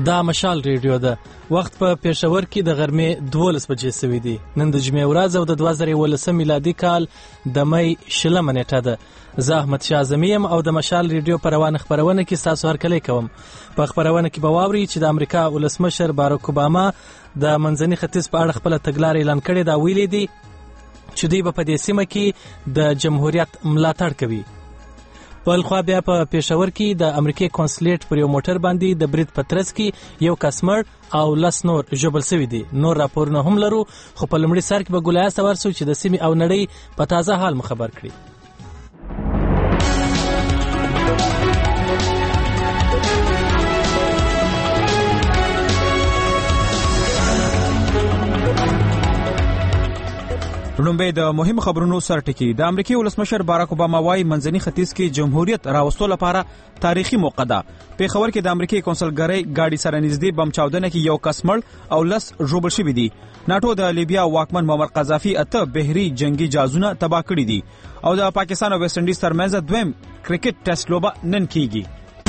دا مشال ریډیو ده. وخت په پېښور کې د غرمې 12 بجې سوي دي. نن د جمعې ورځ او د 2019 میلادي کال د مې 20 نیټه ده. زه احمد شاه اعظمي یم او د مشال ریډیو په روانه خبرونه کې ستاسو هرکلی کوم. په خبرونه کې به واورئ چې د امریکا ولسمشر باراک اوباما د منځني ختیځ په اړه خپله تګلاره اعلان کړې ده. ویلي دي چې دوی به په دې سیمه کې د جمهوریت ملاتړ کوي. بل خوا بیا په پېښور کې د امریکای کنسولیټ پر یو موټر باندې د برید په ترڅ کې یو کس مړ او 10 نور ژوبل شوي دي. نور راپورونه هم لرو، خو په لومړي سر کې به ګولایسته ورسو چې د سیمې او نړۍ په تازه حال مو خبر کړي. لومبه د مهم خبرونو سرټکی. د امریکای ولسمشر باراک اوباما وايي منځني ختیځ کې جمهوریت راوستلو لپاره تاریخي موقع ده. پېښور کې د امریکای کنسولګری ګاډي سره نږدې بم چاودنه کې یو کس مړ او 10 ژوبل شوي دي. ناټو د لیبیا واکمن معمر قذافي 8 بحري جنگي جهازونه تباه کړي دي او د پاکستان او ویسټ انډیز ترمنځ دویم کرکټ ټیسټ لوبه نن کیږي.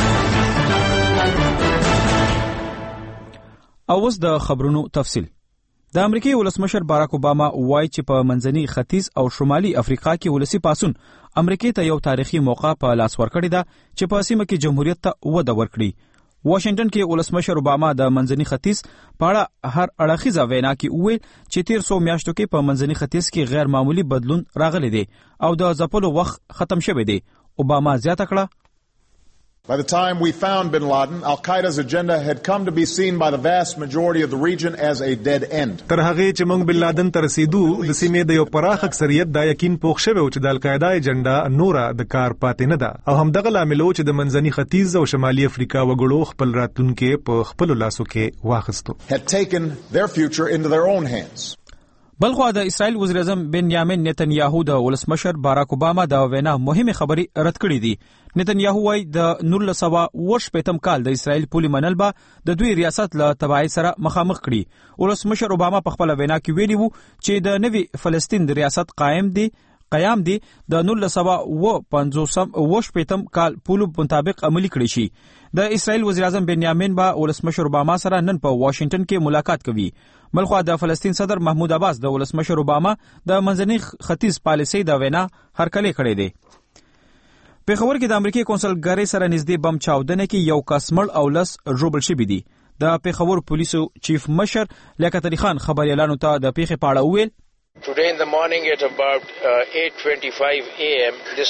او اوس د خبرونو تفصیل. د امریکای ولسمشر باراک اوباما وایي چې په منځني ختیځ او شمالي افریقا کې ولسی پاسون امریکای ته یو تاریخي موقع په لاس ورکړی ده چې په سیمه کې جمهوریت ته وده ورکړي. واشنگټن کې ولسمشر اوباما د منځني ختیځ په اړه هر اړخیزه وینا کې وویل چې 1300 میاشتو کې په منځني ختیځ کې غیر معمولی بدلون راغلی دی او د ځپلو وخت ختم شوی دی. اوباما زیاته کړه By the time we found bin Laden, Al-Qaeda's agenda had come to be seen by the vast majority of the region as a dead end. تر هغه چې موږ بن لادن ته رسیدو د سیمې د یو پراخ اکثریت دا یقین پوښ شوی و چې د القاعده اجنډا نوره د کار پاتې نه ده او همدغه لامل و چې د منځني ختیځ او شمالي افریقا وګړو خپل راتلونکي په خپل لاسو کې واخیستو. Had taken their future into their own hands. بلخو د اسرائیل وزیر اعظم بنیامین نتنیاهو د ولسمشر باراک اوباما د وینا مهمه خبرې رد کړې دي. نتنیاهو وايي د 1948 کال د اسرائیل پولي منل به د دوی ریاست له تبعی سره مخامخ کړي. ولسمشر اوباما په خپل وینا کې ویلي وو چې د نوي فلسطین د ریاست قیام دی د 1948 کال پولو مطابق عملی کړی شي. د اسرائیل وزیر اعظم بنیامین با ولسمشر اوباما سره نن په واشنگټن کې ملاقات کوي. بلخو د فلسطین صدر محمود عباس د ولسمشر اوباما د منځني ختیځ پالیسۍ د وینا هرکلی کړی دی. پېښور کې د امریکای کنسولګری سره نږدې بم چاودنه کې یو کس مړ او 10 ژوبل شوي دي. د پېښور پولیسو چیف مشر لیاقت علي خان خبريالانو ته د پیښې په اړه وویل Today in the morning at about 8:25 AM this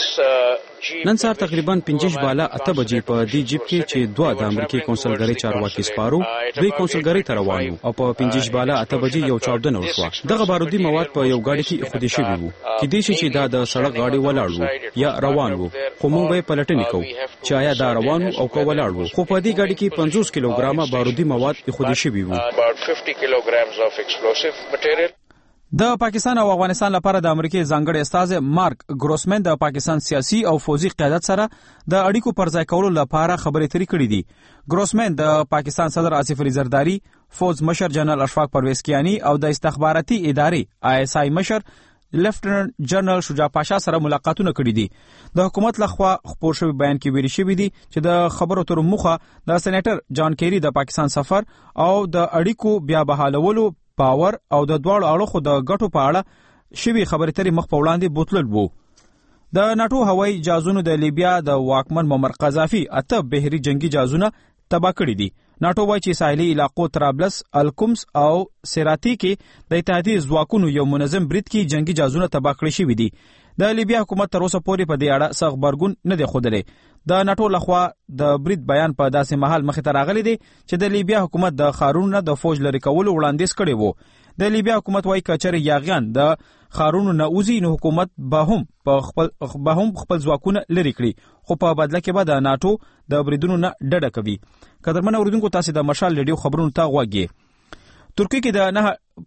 نن سهار تقریبا 5 بالا 8 بجې په دې جیب کې چې دوه د امریکای کنسولګری چارواکي سپارو دوی کنسولګری ته روانو او په 5 بالا 8 بجې یو چاودنه وشوه. دغه بارودي مواد په یو گاډي کې خودي شوي وو. کېدای شي چې دا د سړک غاډي ولاړ وو یا روان وو، خو موږ به پلټنې کوو چې آیا دا روان وو او کو ولاړ وو. خو په دې گاډي کې 50 کیلوګرامه بارودي مواد خودي شوي وو. about 50 kilograms of explosive material. د پاکستان او افغانستان لپاره د امریکای ځانګړي استاذ مارک ګروسمن د پاکستان سیاسي او فوجي قیادت سره د اړیکو پرځای کولو لپاره خبرې اترې کړې دي. ګروسمن د پاکستان صدر آصف علي زرداری، فوج مشر جنرال اشفاق پرویز کیانی او د استخباراتي ادارې ISI مشر لیفټننټ جنرال شجاع پاشا سره ملاقاتونه کړي دي. د حکومت لخوا خپور شوی بیان کې ویل شوی دی چې د خبرو تر مخه د سېنیټر جان کیری د پاکستان سفر او د اړیکو بیا بحالولو باور او د دواړو اړخو د ګټو په اړه شوی خبرې ترې مخ په وړاندې بوتلل وو. د ناټو هوایي جهازونو د لیبیا د واکمن معمر قذافي 8 بحري جنگي جهازونه تباه کړي دي. ناټو وايي چې ساحلي علاقو طرابلس، الکمس او سراتی کې د اتحادیې ځواکونو یو منظم برید کې جنگي جهازونه تباه کړي شوي دي. د لیبیا حکومت تر اوسه پورې په دې اړه څه خبرګون نه دی ښودلی. د ناټو لخوا د برید بیان په داسې مهال مخې ته راغلی دی چې د لیبیا حکومت د ښارونو د فوج لرې کولو وړاندیز کړی وو. د لیبیا حکومت وايي که چېرې یاغیان د ښارونو نه وځي نو حکومت به هم خپل ځواکونه لرې کړي، خو په بدله کې به د ناټو د بریدونو نه ډډه کوي. قدرمن اورېدونکو، تاسې د مشال ریډیو خبرونو ته غوږ یې. ترکیه کې د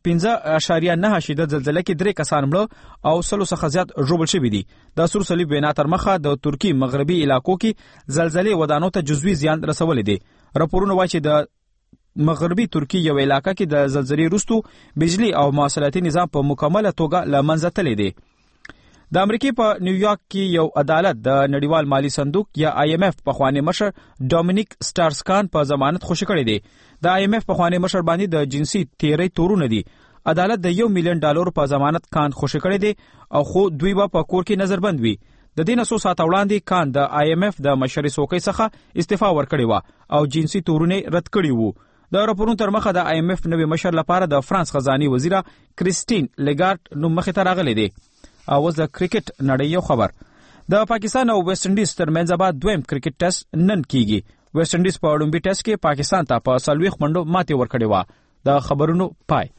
5.9 شدت زلزلې کې 3 کسان مړه او 100 څخه زیات ژوبل شوي دي. د سور صلیب وینا تر مخه د ترکیې مغربي علاقو کې زلزلې ودانو ته جزوي زیان رسولې دي. راپورونه وايي چې د مغربي ترکیې یو علاقه کې د زلزلې وروسته بجلی او مواصلاتي نظام په مکمله توګه له منځه تللی دی. د امریکای په نیویارک کې یو عدالت د نړیوال مالی صندوق یا IMF په خوانې مشر ډومینیک سټارسکان په ضمانت خوشی کړی دی. د IMF په خوانې مشر باندې د جنسي تیری تورونه دي. عدالت د $1 ملیون په ضمانت کان خوشی کړی دی او خو دوی به په کور کې نظربند وي. د دې نسو سات وړاندې کان د IMF د مشري څوکۍ څخه استعفا ورکړی و او جنسي تورونه رد کړی وو. د راپورونو تر مخه د IMF نوې مشر لپاره د فرانس خزاني وزیره کریستین لګارد نوم مخې ته راغلی دی. او د کرکټ نړۍ یو خبر. د پاکستان او ویسټ انډیز ترمنځ به دویم کرکټ ټیسټ نن کیږي. ویسټ انډیز په لومړي ټیسټ کې پاکستان ته په 40 منډو ماتې ورکړې و. د خبرونو پای.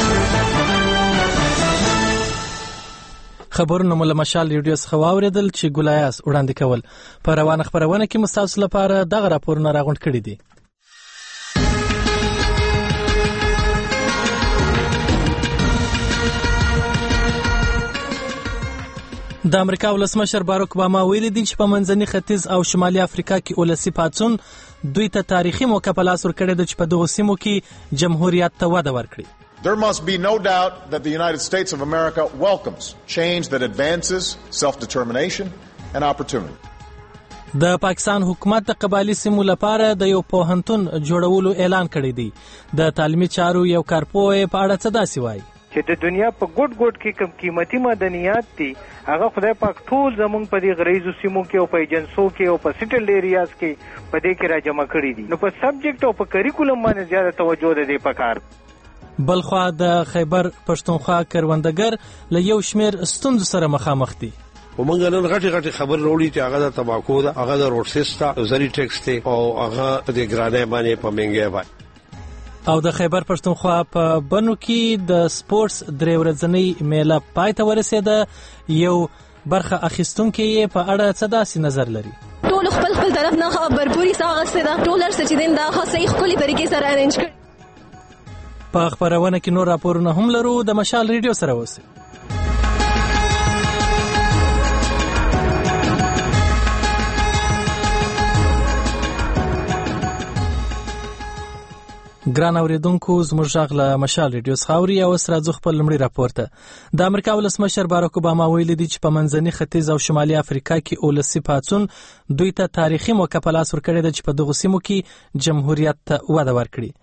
خبرونه مو له مشال ریډیو څخه واوریدل چې ګولایاس وړاندې کول. په روانه خبرونه کې مستاسو لپاره دغه راپورونه راغونډ کړي دي. د امریکا ولسمشر باراک اوباما ویلي دي چې په منځني ختیځ او شمالي افریقا کې ولسی پاڅون دوی ته تاریخي موقع په لاس ورکړی دی چې په دغو سیمو کې جمهوریت ته وده ورکړي. There must be no doubt that the United States of America welcomes change that advances self-determination and opportunity. د پاکستان حکومت د قبایلی سیمو لپاره د یو پوهنتون جوړولو اعلان کړی دی. د تعلیمي چارو یو کارپوه په اړه څه داسې وایي چې د دنیا په ګډ کې کم قیمتي معدنیات دي هغه خدای پاک ټول زمونږ په دې غریزو سیمو کې او په ایجنسو کې او په سیټل ایریاز کې په دې کې را جمع کړي دي. نو په سبجیکټ او په کریکولم باندې زیاته توجه ده دې پکار. بلخوا د خیبر پښتونخوا کروندګر له یو شمیر ستونزو سره مخامخ دي. ومنګ نن غټي خبر وروړي چې هغه د تباکو ده، هغه د روډ سیسټم زری ټیکس ته او هغه د ګرانه باندې په منګي وای. او د خیبر پښتونخوا په بنو کې د سپورتس درې ورځنۍ میله پای ته ورسېده. یو برخه اخیستونکو یې په اړه څه داسې نظر لري. ټول خپل طرف نه خبرپوري ساغسته ده، ټول هر څه چې دین دا خاصه خپل طریقې سره ارینج کړ. په خبرونه کې نور راپورونه هم لرو. د مشال ریډیو سره اوسئ. ګران اوریدونکو زموږ غږ له مشال ریډیو څخه اوري او اوس راځو خپل لومړی راپور ته. د امریکا ولسمشر باراک اوباما ویلي دي چې په منځني ختیځ او شمالي افریقا کې ولسی پاڅون دوی ته تاریخي موقع په لاس ورکړی دی چې په دغو سیمو کې جمهوریت ته وده ورکړي.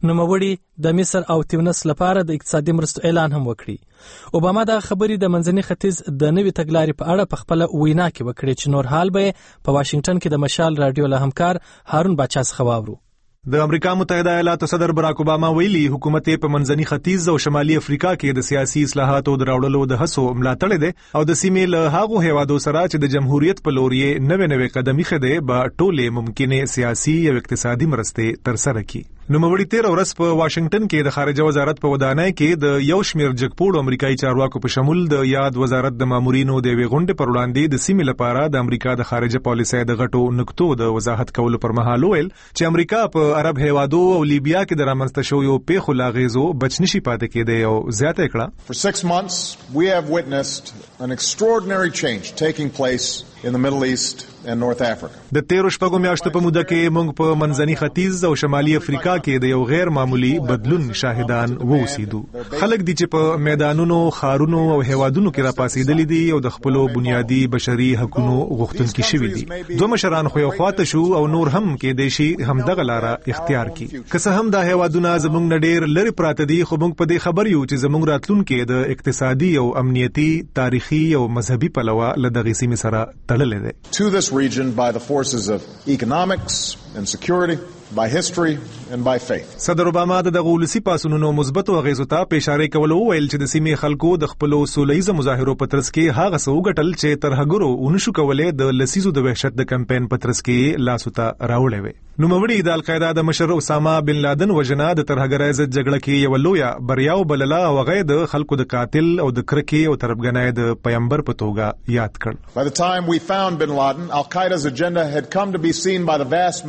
نوموړي د مصر او تونس لپاره د اقتصادي مرستو اعلان هم وکړي. اوباما دا خبرې د منځني ختیځ د نوې تګلارې په اړه په خپل وینا کې وکړي چې نور حال به په واشنگټن کې د مشال رادیو له همکار هارون باچا څخه واورو. د امریکا متحده ایالاتو صدر باراک اوباما ویلي حکومت په منځني ختیځ او شمالي افریقا کې د سیاسي اصلاحاتو دراوړلو د هڅو ملاتړ دي او د سیمې له هغو هیوادو سره چې د جمهوریت په لور یې نوې قدمي خده به ټوله ممکنه سیاسي او اقتصادي مرستې تر سره کړي. نوموړي 13 ورځ په واشنگټن کې د خارجه وزارت په ودانۍ کې د یو شمیر جګپوړو امریکایي چارواکو په شمول د یاد وزارت د مامورینو د ویغونډې پر وړاندې د سیمې لپاره د امریکا د خارجه پالیسۍ د غټو نقطو د وضاحت کولو پر مهال ویل چې امریکا په عرب هیوادو او لیبیا کې د رامنځته شویو پیښو لاغیزو بچنشي پاتې کېده او زیاته کړه. For 6 months we have witnessed an extraordinary change taking place in the Middle East and North Africa. د 13 شپږو میاشتو په موده کې موږ په منځني ختیځ او شمالي افریقا کې د یو غیر معمولی بدلون شاهدان ووسیدو. خلک دي چې په میدانونو، خارونو او هیوادونو کې راپاسېدلي دي او د خپل بنیادی بشري حقوقو غوښتونکي شوي دي. دوه مشران خو یو خواته شو او نور هم کې د شي همدغه لاره اختیار کړي. که څه هم دا هیوادونه زموږ نډیر لري پراته دي، خو موږ په دې خبر یو چې زموږ راتلونکي د اقتصادي او امنیتي، تاریخي او مذهبي پلوه له دغه سیمې سره تړلې ده. To this region by the forces of economics and security, by history and by faith. صدر اوباما د ولسی پاسونو مثبت اغیزو ته اشاره کول او ویل چې د سیمې خلکو د خپل سولهیز مظاهرو په ترڅ کې هغه څه وګټل چې تر هغه ونشو کولای د لسیزو د وحشت د کمپاین په ترڅ کې لاسو ته راوړې وي. نوموړي د القاعده د مشر اسامه بن لادن وژنه د ترهګرۍ ضد جګړه کې یو لویه بریاو بلله او هغه د خلکو د قاتل او د کرکې او تربګنۍ د پیغمبر په توګه یاد کړ. By the time we found bin Laden, Al Qaeda's agenda had come to be seen by the vast majority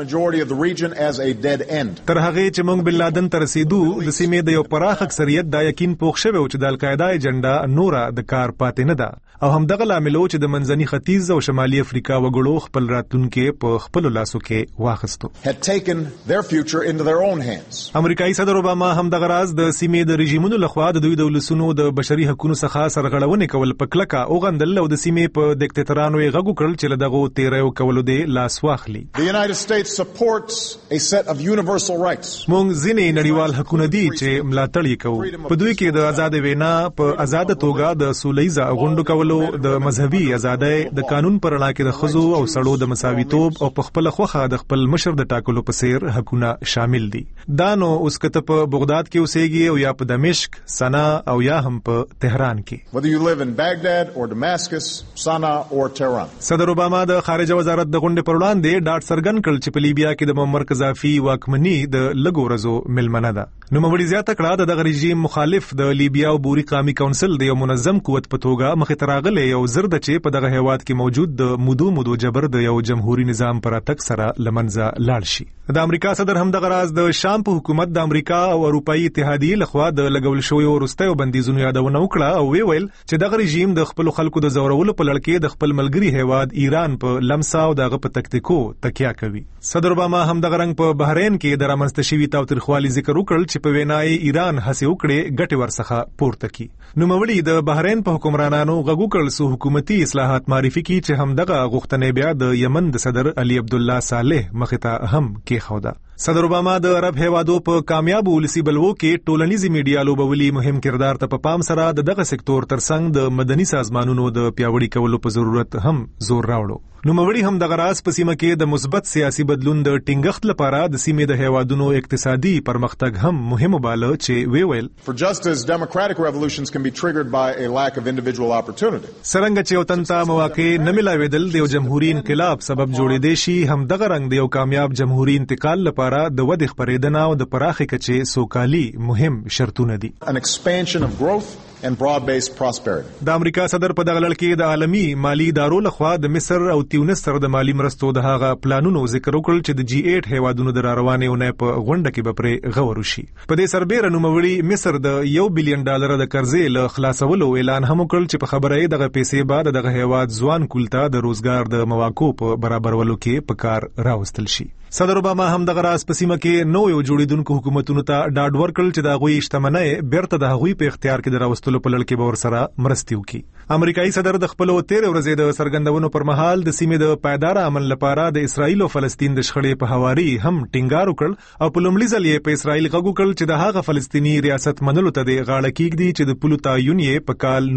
majority of the region as a dead end. تر هغه چې موږ بن لادن ته رسیدو د سیمې د یو پراخ اکثریت دا یقین پوښ شوی چې د القاعده ایجنډا نورا د کار پاتې نه ده او همدغه لامل چې د منځني ختیځ او شمالي افریقا وګړو خپل راتلونکي په خپل لاسو کې واخیستو. Had taken their future into their own hands. امریکایي صدر اوباما همدغه راز د سیمې د رژیمونو لخوا د دوی د ولسونو د بشري حقوقو څخه سرغړونې کول په کلکه او غندل او د سیمې په ډیکټاتورانو یې غږ کړل چې دغه تیریو کولو د لاس واخلي. The United States supports a set of universal rights. موږ ځینې نړیوال حقوقونه دي چې ملاتړ یې کوو. په دوی کې د آزاد وینا په آزاد توګه د سولهییزه غونډو کولو، د مذهبي ازادۍ، د قانون پر اړه کې د ښځو او سړو د مساویتوب او په خپل خوخه د خپل مشر د ټاکلو په څیر حقونه شامل دي. دا نو اوس کته په بغداد کې اوسېږي او یا په دمشق، سنا او یا هم په تهران کې. Whether you live in Baghdad or Damascus, Sana'a or Tehran. صدر اوباما د خارجه وزارت د غونډې پر وړاندې ډاډ څرګند کړ چې په لیبیا کې د معمر قذافي واکمني د لږو ورځو ملمنه ده. نوموړي زیاته کړه د دغه رژیم مخالف د لیبیا او بوري قومي کونسل د یو منظم قوت په توګه مخې ته راغلی او زر د چې په دغه هیواد کې موجود د مودو جبر د یو جمهوریت نظام پر اتک سره لمنځه لاړ شي. د امریکا صدر هم دغه راز د شام په حکومت د امریکا او اروپאי اتحادیه لخوا د لګول شویو وروستیو بندیزونو یادونه وکړه او ویل چې دغه رژیم د خپل خلکو د زورولو په لړ کې د خپل ملګری هیواد ایران په لمسا او دغه په تکتیکو تکیه کوي. صدر اوباما هم دغه رنګ په بحرین کې د رامنځته شوي تاوتریخوالي ذکر وکړ چې په وینای ایران هڅه وکړي ګټه ورڅخه پورته کړي. نوموړي د بحرین په حکمرانانو غږ وکړ سو حکومتي اصلاحات معرفي کړي چې هم دغه غوښتنې بیا د یمن د صدر علي عبدالله صالح مخې ته هم کېښوده. صدر اوباما د عرب هیوادو په کامیابو ولسي بلوو کې ټولنیزي میډیا لوبولي مهم کردار ته په پام سره دغه سکتور ترڅنګ د مدني سازمانونو د پیاوړي کولو په ضرورت هم زور راوړو. نوموړي هم دغه راز په سیمه کې د مثبت سیاسي بدلون د ټینګښت لپاره د سیمې د هیوادونو اقتصادي پرمختګ هم مهم وباله چې ویل For just as democratic revolutions can be triggered by a lack of individual opportunity. څرنګه چې یو تنته مواقع نه ملاوېدل د یو جمهوریت انقلاب سبب جوړېدای شي، هم دغه رنګ د یو کامیاب جمهوریت انتقال لپاره د ودې خپرېدنه او د پراخې کچې سوکالي مهم شرطونه دي. An expansion of growth and broad-based prosperity. د امریکا صدر په دغه لړ کې د عالمي مالی ادارو لخوا د مصر او تیونس سره د مالی مرستو د هغه پلانونو ذکر وکړل چې د G8 هیوادونو د راروانې اونۍ په غونډه کې به پرې غور وشي. په دې سربېره نوموړي مصر د $1 بلین د قرضې له خلاصولو اعلان هم وکړل چې په خبره یې دغه پیسې بعد دغه هیواد ځوان کولتا د روزګار د مواقعو په برابرولو کې په کار راوستل شي. صدر اوباما هم دغه راز په سیمه کې نویو جوړیدونکو حکومتونو ته ډاډ ورکړل چې د هغوی شتمنۍ بیرته د هغوی په اختیار کې د راوستلو په لړ کې به ورسره مرستې وکړي. امریکایي صدر د خپلو تېرې ورځې د څرګندونو پر مهال د سیمې د پایدار امن لپاره د اسرایل او فلسطین د شخړې په هواري هم ټینګار وکړ او په لومړي ځل یې په اسرایل غږ وکړ چې د هغه فلسطیني ریاست منلو ته د غاړه کېږدي چې د پولو تعین یې په کال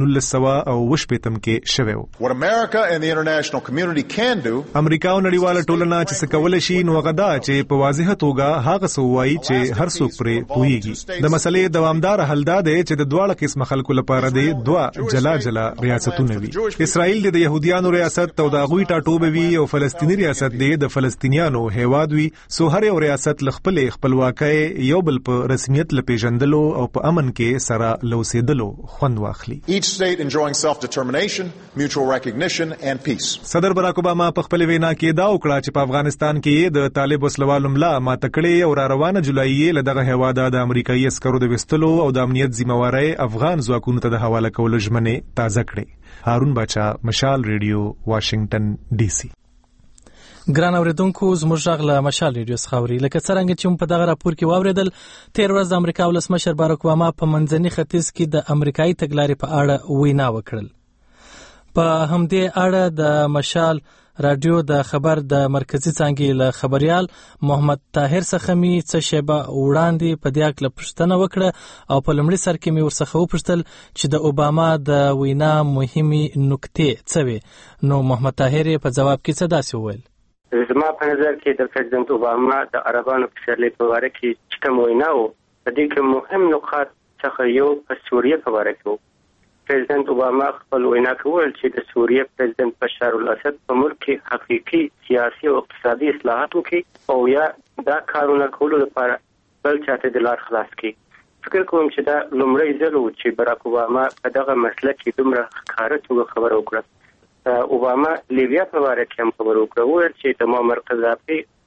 1980 کې شوی و. What America and the international community can do. امریکا او نړیواله ټولنه چې څه کولای شي نو غدا چې په واضحه توګه هغه سووایي چې هر څوک پرې پوهیږي. د مسلې دوامدار حل دا دی چې د دواړه قسم خلکو لپاره د دوه جلا ریاستونه وي. اسرائیل د يهوديانو ریاست او د هغوی ټاټوبه وي او فلسطینی ریاست د فلسطینیانو هیواد وي. سو هر یو ریاست خپل خپلواکۍ یو بل په رسمیت لپیژندلو او په امن کې سره لوسیدلو خوند واخلي. Each state enjoying self-determination, mutual recognition and peace. صدر براک اوباما په خپل وینا کې دا وکړه چې په افغانستان کې د طالب وسلوالو ملا ماته کړې او روانه جولای له دغه هیواد د امریکایي عسکرو د وستلو او د امنیت ذمہواری افغان ځواکونو ته د حواله کولو ژمنې تازه کړې. هارون باچا، مشال ریډیو، واشنگټن ډي سي. ګران اوریدونکو، زموږ غږ له مشال ریډیو څخه اوري. لکه څرنګه چې په دغه راپور کې واوریدل، تیر ورځ د امریکا ولسمشر باراک اوباما په منځني ختیځ کې د امریکایي تګلارې په اړه وینا وکړل. په همدې اړه د مشال رادیو د خبر د مرکزی څانګې له خبريال محمد طاهر څخه می څه شیبه وړاندې په دې اړه پوښتنه وکړه او په لومړي سر کې می ورڅخه وپوښتل چې د اوباما د وینا مهمه نکته څه وي. نو محمد طاهر په جواب کې څه داسې وویل: زما په نظر کې د پریزیدنت اوباما د عربانو په شرلې په واره کې چې کوم وینا و، د دې کې مهم نقاط څخه یو په سوریه په واره کې و. پریزیدنت اوباما خپل وینا کول چې د سوریه پریزیدنت بشار الاسد په ملک کې حقيقي سیاسي او اقتصادي اصلاحات وکړي او یا دا کارونه کولو لپاره بل چاته د لار خلاص کړي. فکر کوم چې دا لومړی ځل و چې باراک اوباما په دغه مسله کې دومره ښکاره توګه خبره وکړه. اوباما لیبیا په واره کې هم خبره وکړه، وویل چې د معمر قذافي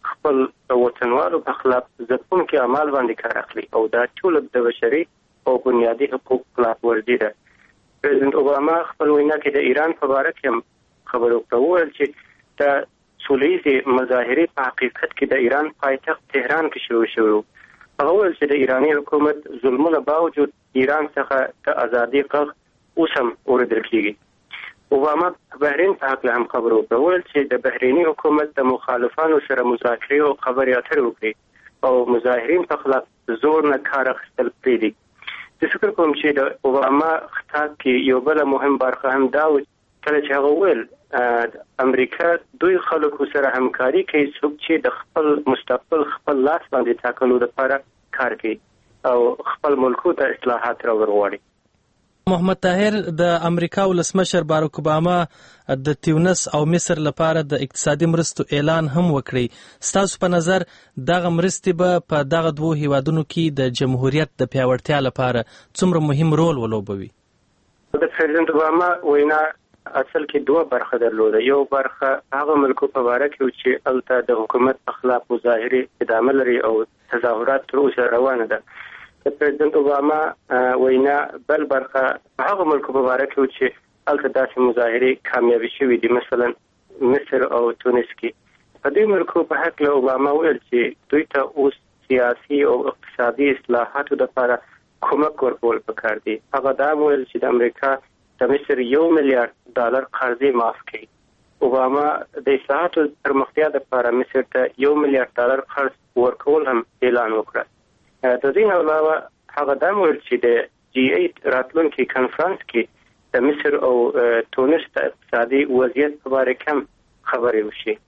خپل وطنوالو په خلاف ځپونکي اعمال باندې کار اخلي او دا ټول د بشري او بنیادي حقوق خلاف ورزي ده. پرزیدنت اوباما خپل وینا کې د ایران په اړه هم خبرو کول چې د سولهییزې مظاهرې په حقیقت کې د ایران پایتخت تهران کې شروع شوی. هغه ویل چې د ایراني حکومت ظلمونو باوجود ایران څخه د ازادي غږ اوس هم اورېدل کېږي. اوباما په بحرین په هکله هم خبرو کول چې د بحریني حکومت د مخالفانو سره مذاکرې او خبرې اترې وکړي او مظاهرین په خلاف زور نه کار اخیستل پرېږدي. زه فکر کوم چې د اوباما خطاب کې یو بل مهم برخه هم دا و کله چې هغه ویل امریکا دوی خلکو سره همکاري کوي څوک چې د خپل مستقبل خپل لاس باندې ټاکلو لپاره کار کوي او خپل ملکو ته اصلاحات راوړي. محمد طاهر د امریکا ولسمشر باراک اوباما د تیونس او مصر لپاره د اقتصادي مرستو اعلان هم وکړي. ستاسو په نظر دغه مرستې به په دغه دوه هیوادونو کې د جمهوریت د پیاوړتیا لپاره څومره مهم رول ولوبوي؟ د پرزیدنت اوباما وینا اصل کې دوه برخه درلوده. یو برخه هغه ملکو په اړه کې چې الته د حکومت په خلاف مظاهرې ادامه لري او تظاهرات تر اوسه روانه ده. د پرزیدنت اوباما وینا بل برخه هغه ملکو په اړه کې چې الته داسې مظاهرې کامیابی شوې دي، مثلا مصر او تونس کې. په دې ملکو په حق له اوباما ویل چې دوی ته اوس سیاسي او اقتصادي اصلاحاتو لپاره کومک ورکول پکار دي. هغه دا ویل چې د امریکا د مصر $1 ملیارډ قرضې معاف کړي. اوباما د اصلاحاتو پرمختیا لپاره مصر ته $1 ملیارډ قرض ورکول هم اعلان وکړ. د دې علاوه هغه دا ویل چې د G8 راتلونکي کنفرانس کې د مصر او تونس د اقتصادي وضعیت په اړه کم خبرې وشي.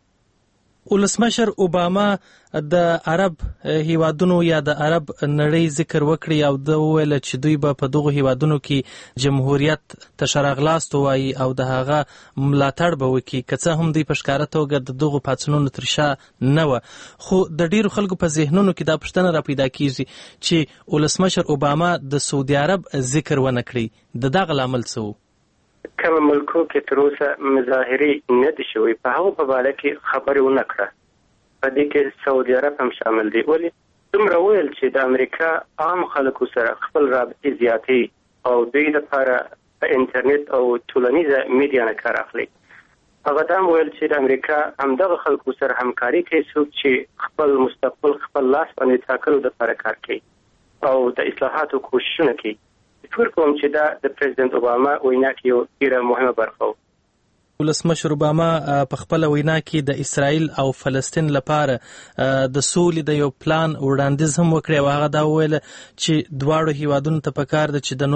ولسمشر اوباما د عرب هیوادونو یا د عرب نړۍ ذکر وکړي او د ویل چې دوی به په دغه هیوادونو کې جمهوریت تشرغلاست وایي او د هغه ملاتړ به وکړي، که څه هم دوی په ښکاره توګه د دغو پاڅونونو تر شا نه وه. خو د ډیرو خلکو په ذهنونو کې دا پوښتنه را پیدا کیږي چې ولسمشر اوباما د سعودي عرب ذکر ونه کړي، د دغه لامل څه و؟ کوم ملکو کې تر اوسه مظاهرې نه دي شوي په هغو په اړه کې خبرې ونه کړه. په دې کې سعودي عرب هم شامل دی. ولې دومره ویل چې د امریکا عام خلکو سره خپل رابطې زیاتې او دوی لپاره په انټرنیټ او ټولنیزه میډیا نه کار اخلي. هغه دا ویل چې د امریکا همدغه خلکو سره همکاري کوي څوک چې خپل مستقبل خپل لاس باندې ټاکلو لپاره کار کوي او د اصلاحاتو کوششونه کوي. فکر کوم چې دا د پرزیدنت اوباما وینا کې یو ډیره مهمه برخه و. ولسمشر اوباما په خپل وینا کې د اسرائیل او فلسطین لپاره د سولې د یو پلان وړاندیز هم وکړی او هغه دا ویل چې دواړو هیوادونو ته پکار ده چې د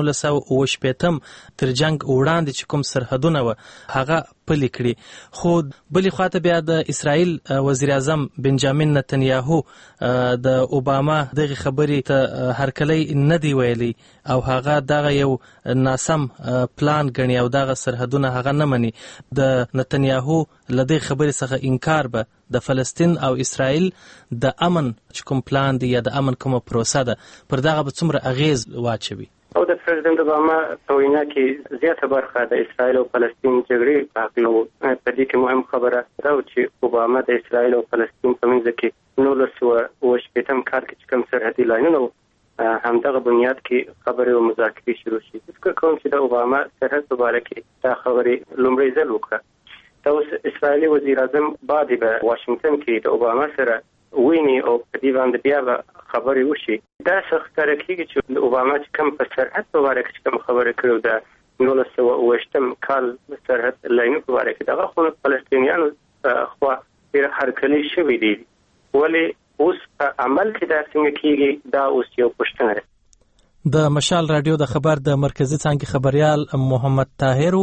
1948 تر جنگ وړاندې چې کوم سرحدونه و هغه پلي کړي. خو بلې خواته بیا د اسرائیل وزیر اعظم بنجامین نتنیاهو د اوباما دغه خبرې ته هرکلی نه دی ویلي او هغه دغه یو ناسم پلان ګڼي او دغه سرحدونه هغه نه مني. د نتنیاهو لدې خبرې څخه انکار به د فلسطین او اسرائیل د امن کوم پلان دی یا د امن کومه پروسه ده پر دغه به څومره اغیز واچوي. او د پرزیدنت اوباما په وینا کې زیاته برخه د اسرائیل او فلسطین جګړې په اړه و. په دې کې مهم خبره دا و چې اوباما د اسرائیل او فلسطین په منځ کې 1948 کال کې کوم سرحدي لاینونه همدغه بنیاد کې خبرې او مذاکرې شروع شي. فکر کوم چې د اوباما سرحد په اړه کې دا خبرې لومړی ځل وکړه. دا اوس اسرائیلي وزیر اعظم بعد به واشنگټن کې د اوباما سره ویني او په دې باندې بیا خبرې وشي. دا څه ښکاره کېږي چې د اوباما چې کوم په سرحد په اړه کې کوم خبرې کړې د 1948 کال سرحد لاینو په اړه کې دغه خو فلسطینیانو خو ډېر هرکلی شوي دي. ولې اوس په عمل کې دا څنګه کېږي دا اوس یو پوښتنه ده. د مشال رادیو د خبر د مرکزی څانګې خبريال محمد طاهر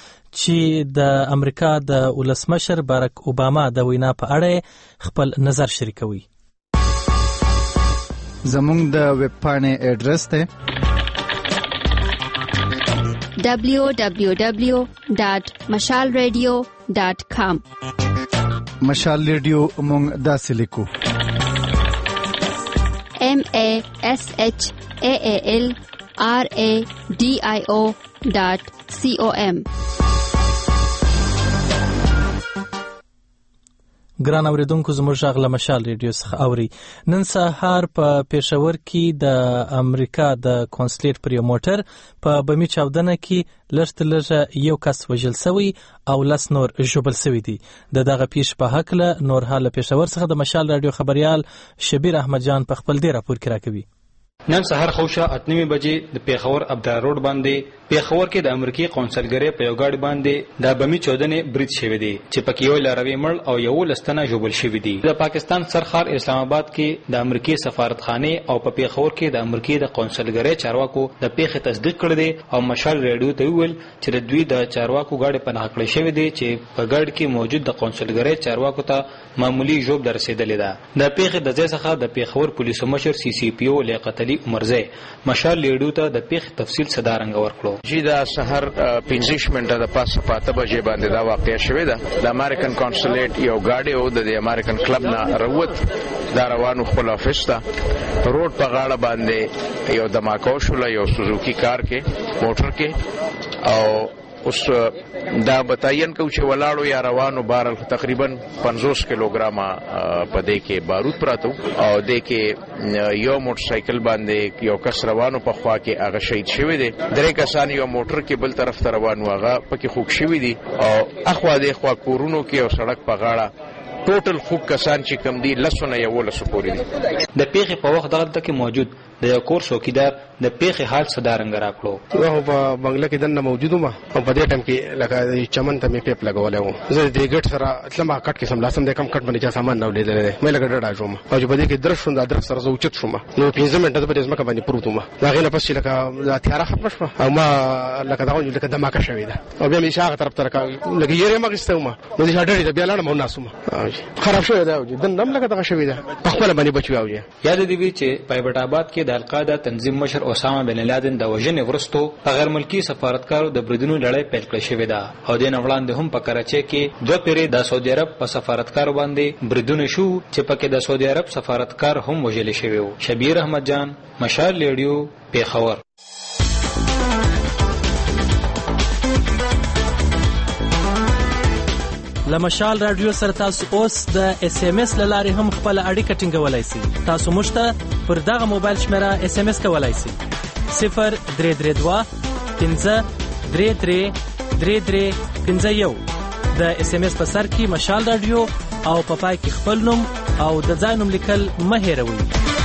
چې د امریکا د ولسمشر باراک اوباما د وینا په اړه خپل نظر شریکوي. زموږ د ویب پاڼې اډرس ته www.mashalradio.com مشال ریډیو موږ داسې لیکو MASHALRADIO.com. ګران اوریدونکو زموږ غږ له مشال ریډیو څخه اوري. نن سهار په پېښور کې د امریکا د کونسلیټ پر یو موټر په بمي چاودنه کې لږ یو کس وژل شوی او 10 نور ژوبل شوي دي. دغه پیښې په هکله نور حال پېښور څخه د مشال رادیو خبريال شبیر احمد جان په خپل دی راپور کې راکوي. نن سهار خوشا 8 بجې د پیښور ابدار روډ باندې پیښور کې د امریکای قونسلګری په یو گاډي باندې د بمي چودنې برید شوې دي چې پکې یو لاروي مړ او یو لستنه ژوبل شوی دي. د پاکستان سرخار اسلام آباد کې د امریکای سفارتخانه او په پیښور کې د امریکای د قونسلګری چارواکو د پیښې تصدیق کړی دی او مشال ریډیو ته ویل چې د دوی د چارواکو گاډي په نقل شوی دی چې په گاډي کې موجود د قونسلګری چارواکو ته معمولی ژوب در رسیدلې ده. د پیښې د ځای څخه د پیښور پولیسو مشر CCPO لیاقت علي عمرزی مشال ریډیو ته د پیښې تفصیل صدارنګ ورکړو. چې دا سحر 15 منټه د پاسه پاته بجې باندې دا واقعیا شوې ده. د امریکن کونسلیټ یو گاډي او د امریکن کلب نه روت دا روانو خپل افیس ته روډ په غاړه باندې یو دماکو شول یو سوزوکی کار کې موټر کې او اوس دا بتاین کو چې ولاړو یا روانو بار تقریبا 50 کیلوګرام په دې کې بارود پراته او دې کې یو موټر سایکل باندې یو کس روانو په خوا کې هغه شهید شوی دی. درې کسان یو موټر کې بل طرف ته روانو هغه پکې خوک شوی دی او اخوا دې خوا کورونو کې او سړک په غاړه ټوټل خوک کسان چې کم دي لسونه یو لسو پورې دي. د پیښې په وخت دغه کې موجود د یو کور څوکیدار د پیښې حال صدارنګ راکړو. زه په بنگله کې دنه موجود وم او په دې ټیم کې لکه چمن ته مې پیپ لګولې وم. زه د ګټ سره تلم کټ کې سم لاسم د کم کټ باندې چا سامان نو لیدل مې لګ ډډا شوم او په دې کې درشون د درس سره زوچت شوم. نو 15 منټه په دې ځمکه باندې پروت وم. دا غینه پس چې لکه تیاره ختم شوه او ما لکه دا لکه دماکه شوې ده او بیا مې شاغه طرف ته لکه یې مګستم نو دې شاډرې بیا لاړم او ناسوم خراب شوی دا د نم لکه دغه شوی ده په خپل باندې بچو او یاد دی وی چې پایبټ آباد کې د القاعده تنظیم مشر اسامه بن لادن د وژنې ورستو په غیر ملکی سفارتکارو د بریدونو لړۍ پیل کړې شوې ده او د نوړاندې هم په کراچۍ کې دوه پیری د سعودي عرب په سفارتکار باندې بریدونه شو چې پکې د سعودي عرب سفارتکار هم وژل شوی و. شبیر احمد جان مشال ریډیو پیښور. لمشال رادیو سره تاسو اوس د SMS لارې هم خپل اړیکه ټینګولای شئ. تاسو موږ ته پر دغه موبایل شمیره SMS کولای شئ 0332 1533 3351 د SMS په سر کې مشال رادیو او په پای کې خپل نوم او د ځای نوم لیکل مه هېروئ.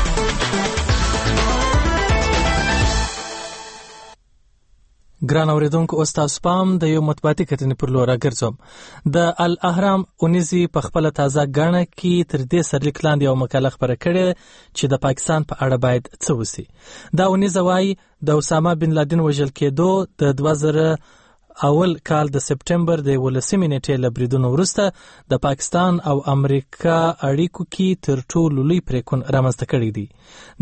ګران اوریدونکو اوس تاسو پام د یو مطبوعاتي کتنې پر لور راګرځوم. د الاهرام اونیزي په خپل تازه غاڼه کې تر دې سرلیک لاندې یو مقاله خبره کړې چې د پاکستان په اړه باید څه وسی. دا اونیزه وايي د اسامه بن لادن وژل کېدو د 2000 اول کال د سپټمبر د 18 نیټې له بریدونو وروسته د پاکستان او امریکا اړیکو کې تر ټولو لوی پریکون رامنځته کړی دی.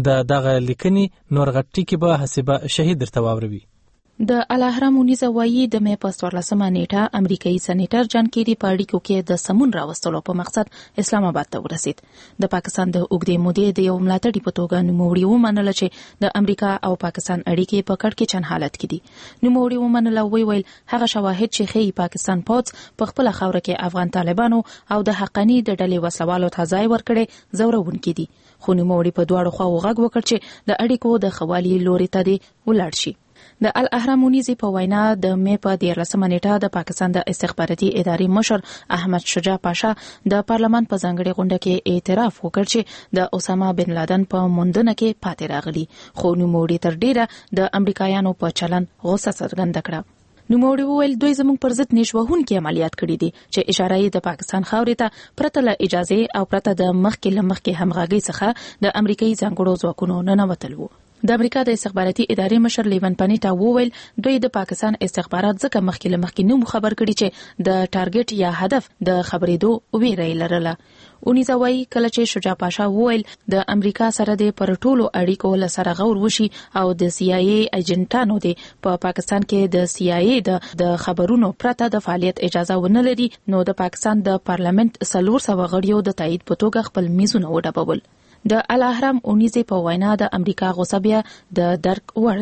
دغه لیکنې نور غټی کې به حسابه شهید درته واوروي. د الاهرام اونیزه وايي د مې په 14مه نیټه امریکایي سېنیټر جان کیری په اړیکو کې د سمون راوستلو په مقصد اسلام آباد ته ورسید. د پاکستان د اوږدې مودې د یو ملاتړي په توګه نوموړي ومنله چې د امریکا او پاکستان اړیکې په کړکېچن حالت کې دي. نوموړي ومنله ویل هغه شواهد چې ښیي پاکستان پوځ په خپل خاوره کې افغان طالبانو او د حقانی د ډلې وسلوالو ته ځای ورکړي زورونکي دي. خو نوموړي په دواړو خواو غږ وکړ چې د اړیکو د خوالي لوري ته دی ولاړ شي. د الاهرام اونیزي په وینا د مې په 14مه نیټه د پاکستان د استخباراتي ادارې مشر احمد شجاع پاشا د پارلمان په ځانګړي غونډه کې اعتراف وکړ چې د اسامه بن لادن په موندنه کې پاتې راغلي. خو نوموړي تر ډیره د امریکایانو په چلن غوسه څرګنده کړه. نوموړي وویل دوی زموږ پر ضد نشوهونکي عملیات کړي دي چې اشاره یې د پاکستان خاورې ته پرته له اجازه او پرته د مخکې همغږي څخه د امریکایي ځانګړو ځواکونو ننوتل وو. د امریکا د استخباراتي ادارې مشر لیون پانیټا وویل دوی د پاکستان استخبارات ځکه مخکې نوم خبر کړي چې د ټارګټ یا هدف د خبرېدو ویره لرله. اونیزه وايي کله چې شجاع پاشا وویل د امریکا سره د پر ټولو اړیکو لسره غور وشي او د CIA ایجنټانو په پاکستان کې د CIA د خبرونو پرته د فعالیت اجازه ونه لري نو د پاکستان د پارلمنت 400 غړیو د تایید په توګه خپل میزونه وډبول. د الاهرام اونیزه په وینا د امریکا غوسه بیا د درک وړ ده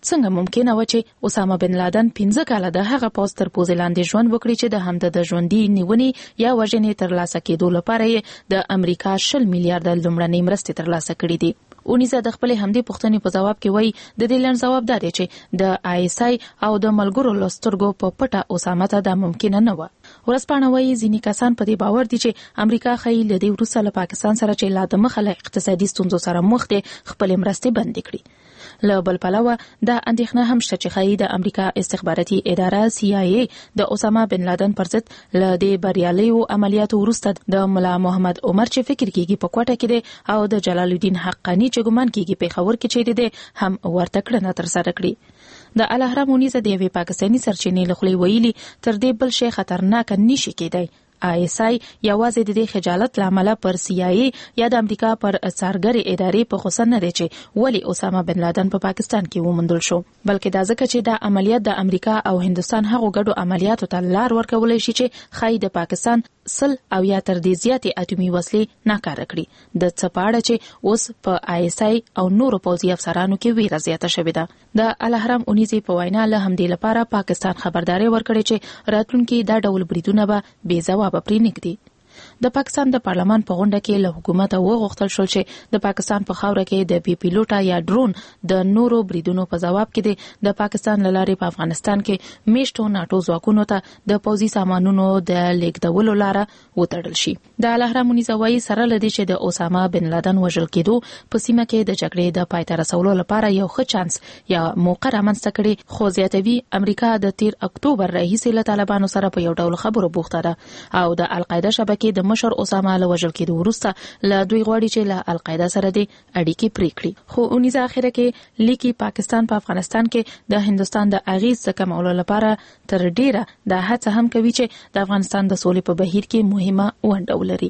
څنګه ممکنه و چې اسامه بن لادن 15 کاله د هغه پوز تر پوزې لاندې ژوند وکړي چې د همد د ژوندۍ نیونې یا وژنې ترلاسه کېدو لپاره یې د امریکا 10 میلیارډ لومړنۍ مرستې ترلاسه کړې دي. اونیزه د خپل همدې پوښتنې په جواب کې وایي د دې لړ جواب دا دی چې د ISI او د ملګرو لسترګو په پټه اسامه ته دا ممکنه نه و. ورځپاڼه وایي ځینې کسان په دې باور دي چې امریکا خی له دې وروسته له پاکستان سره چې لا د مخه له اقتصادي ستونزو سره مخ دي خپل مرستې بندې کړي. له بل پلوه دا اندېښنه هم شته چې خی د امریکا استخباراتي اداره CIA د اسامه بن لادن پر ضد له دې بریالیو عملیاتو وروسته د ملا محمد عمر چې فکر کیږي په کوټه کې دی او د جلال الدین حقانی چې ګمان کیږي په خبر کې چي دي هم ورته کړنه تر سره کړی. د الاهرام اونیزه د یوې پاکستاني سرچینې له خولې ویلي تر دې بل شی خطرناک نشي کېدای. ISI یوازې د دې خجالت لامل پر CIA یا د امریکا پر څارګرې ادارې په خصوص نه دی چې ولی اسامه بن لادن په پاکستان کې ومندل شو، بلکې دا ځکه چې دا عملیات د امریکا او هندستان هغو ګډو عملیاتو ته لار ورکولای شي چې خای د پاکستان سل او یا تر دې زیاتې اټومي وسلې ناکاره کړي. د څپاړه چې اوس په ISI او نورو پوځي افسرانو کې ویره زیاته شوې ده. د الاهرام اونیزې په وینا له همدې لپاره پاکستان خبرداري ورکړي چې راتلونکي دا ډول بریدونه به بې ځوابه پرې نږدي. د پاکستان د پارلمان په غونډه کې له حکومت وغوښتل شو چې د پاکستان په خاوره کې د بي پیلوټا یا ډرون د نورو بریدونو په جواب کې د پاکستان لارې په افغانستان کې میشتو ناتو ځواکونو ته د پوځي سامانونو د لیږدولو لاره وتړل شي. د الاهرام نيزوي سره لدی چې د اسامه بن لادن وژل کېدو په سیمه کې د جګړې د پای ته رسولو لپاره یو ښه چانس یا موقع رامنځته کړي، خو زیاتوي امریکا د 13 اکتوبر راهیسې له طالبانو سره په یو ډول خبرو بوخته ده او د القاعده شبکې د مشر اسامه له وژل کېدو وروسته له دوی غواړي چې له القاعده سره د اړیکې پرې کړي. خو اونیزه اخره کې لیکي پاکستان په افغانستان کې د هندستان د اغیز کمولو لپاره تر ډیره د هڅه هم کوي چې د افغانستان د سولې په بهیر کې مهمه ونډه ولري.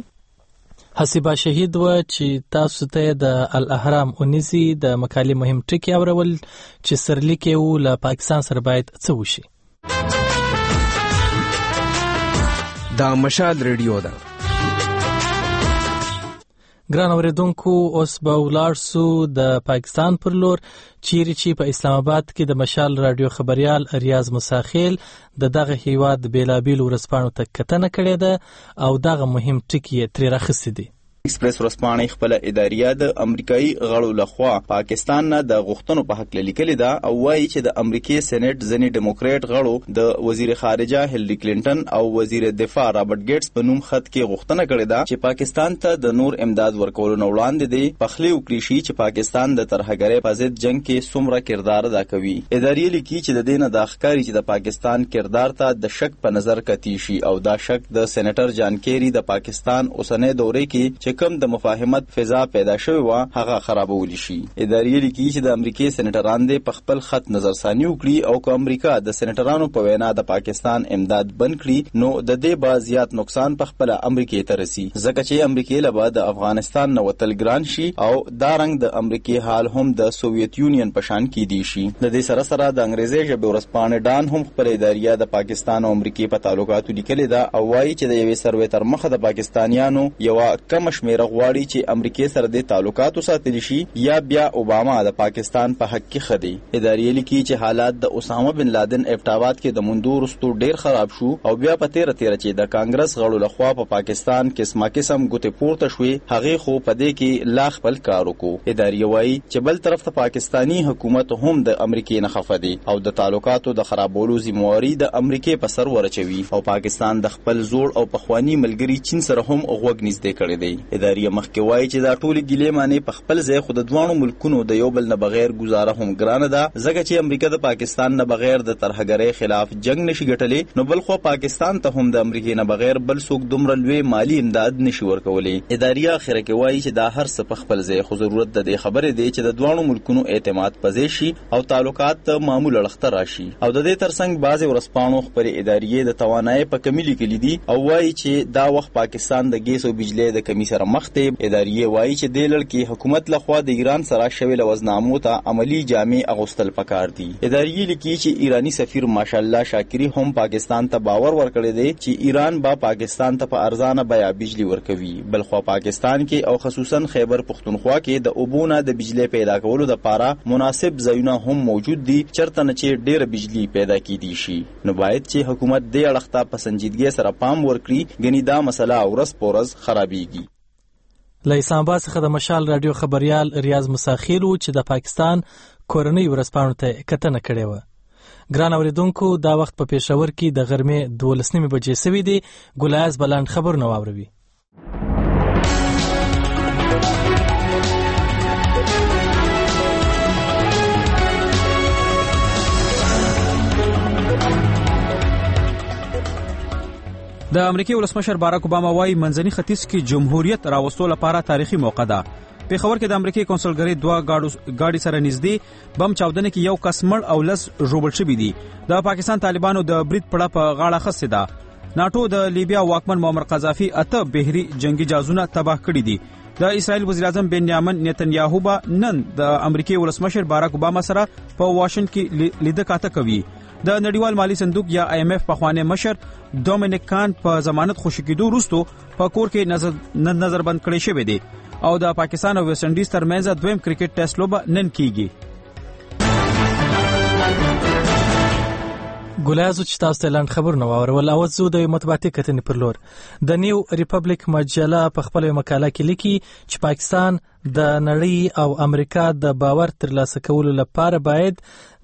حسیبه شهید و چې تاسو ته د الاهرام اونیزي د مقالې مهم ټکی اورول چې سرلیک یې له پاکستان سره باید څه وشي. دا مشال ریډیو ده. ګران اوریدونکو، اوس به ولاړ سو د پاکستان پر لور چیرې چې په اسلام آباد کې د مشال رادیو خبريال ریاض مساخیل د دغه هیواد بیلابیل ورسپانو ته کتنه کړې ده او دغه مهم ټکی ترې راخسي دي. ایکسپریس ورسپانې خپل اداریه د امریکایي غړو لخوا پاکستان نه د غوښتنو په حق لیکلې ده او وایي چې د امریکای سېنات ځینې ډیموکرات غړو د وزیر خارجه هیلری کلینټن او وزیر دفاع رابرټ ګیټس په نوم خط کې غوښتنه کړې ده چې پاکستان ته د نور امداد ورکولو نه وړاندې دی پخلی وکړي شي چې پاکستان د ترهګرۍ په ضد جنگ کې څومره کردار ادا کوي. اداریه لیکي چې د دې نه د ښکاری چې د پاکستان کردار ته د شک په نظر کتی شي او دا شک د سېنیټر جان کیری د پاکستان اوسنۍ دورې کې چې کوم د مفاهمت فضا پیدا شوی و هغه خرابول شي. ادارې لیکي چې د امریکای سېنیټران د په خپل خط نظرثاني وکړي او که امریکا د سېنیټرانو په وینا د پاکستان امداد بند کړي نو د دې با زیات نقصان په خپل امریکای ته رسي ځکه چې امریکای له بعد افغانستان نو وتل ګران شي او دا رنګ د امریکای حال هم د سوویت یونین په شان کې دی شي. د دې سره سره د انګریزي ژبې ورسپانې ډان هم خپل اداریه د پاکستان او امریکای په تعلقاتو لیکلې ده او وایي چې د یوې سروې تر مخه د پاکستانیانو یو کم شمیره غواړي چې امریکای سره د تعلقاتو ساتل شي یا بیا اوباما د پاکستان په حق کې خدي. ادارې لیکي چې حالات د اسامه بن لادن ابتابات کې د مندور رستو ډیر خراب شو او بیا په 13 چې د کانګرس غړو لخوا په پاکستان کې قسم ګوتې پورته شوې هغه خو په دې کې لا خپل کار وکړو. ادارې وایي چې بل طرف ته پاکستانی حکومت هم د امریکای نه خفه دي او د تعلقاتو د خرابولو ذمہواری د امریکای په سر ورچوي او پاکستان د خپل زوړ او پخوانی ملګری چین سره هم غوږ نږدې کړی دی. ادارې مخکې وایي چې دا ټول ګیلې معنی په خپل ځای خود د دوانو ملکونو د یو بل نه بغیر گزاره هم ګرانه ده ځکه چې امریکا د پاکستان نه بغیر د ترهګرۍ خلاف جنگ نشي ګټلې نو بل خو پاکستان ته هم د امریکا نه بغیر بل څوک دومره لوی مالی امداد نشي ورکولای. ادارې اخره کې وایي چې دا هر څه په خپل ځای خو ضرورت د دې خبرې دی چې د دوانو ملکونو اعتماد پزې شي او تعلقات ته معمول اړخته راشي او د دې ترڅنګ بعض ورسپانو خبرې ادارې د توانایي په کمی لیکلې دي او وایي چې دا وخت پاکستان د ګیس او بجلی د کمی سره مخ دي. ادارې وایي چې د لړ حکومت لخوا د ایران سره شوی لوزنامو ته عملی جامع اغوستل پکار دي. ادارې لیکي چې ایرانی سفیر ماشاءالله شاکری هم پاکستان ته باور ورکړی دی چې ایران با پاکستان ته په ارزانه بیا بجلی ورکوي. بلخو پاکستان کې او خصوصا خیبر پختونخوا کې د اوبونه د بجلی پیدا کولو لپاره مناسب ځایونه هم موجود دي چرته نه چې ډېر بجلی پیدا کیدی شي. نو باید چې حکومت دې اړخ ته په سنجیدګۍ سره پام ورکړي، ګنې دا مسله ورځ په ورځ خرابېږي. له اسلام آباد څخه د مشال رادیو خبریال ریاض مساخیل و چې د پاکستان کورنۍ ورځپاڼو ته کتنه کړې وه. ګران اوریدونکو، دا وخت په پېښور کې د غرمې 12 بجې سوي دي. ګلایز بلند خبرونه واوروي. د امریکای ولسمشر باراک اوباما وايي منځني ختیځ کې جمهوریت راوستو لپاره تاریخي موقع ده. پیښور کې د امریکای کونسلګری 2 گاډي سره نږدې بم چاودنه کې یو کس مړ او لس ژوبل شوي دي. د پاکستان طالبانو د برید پړه په غاړه خسته ده. ناتو د لیبیا واکمن معمر قذافي 8 بهري جنگي جهازونه تباه کړي دي. د اسرائیل وزیر اعظم بنیامین نتنیاهو به نن د امریکای ولسمشر باراک اوباما سره په واشنګټن کې لیده کاته کوي. د نړیوال مالی صندوق یا IMF پخوانی مشر ډومینیک کان په ضمانت خوشی کېدو وروسته په کور کې نظر بند کړی شوی دی او د پاکستان او ویسټ انډیز ترمنځ دویم کرکټ ټیسټ لوبه نن کیږي. ګلایزو چې تاسو ته لاند خبرونه واورول او زه د مطبوعاتي کتنې پر لور. د نیو ریپبلیک مجله په خپل مقاله کې لیکي چې پاکستان د نړۍ او امریکا د باور ترلاسه کولو لپاره باید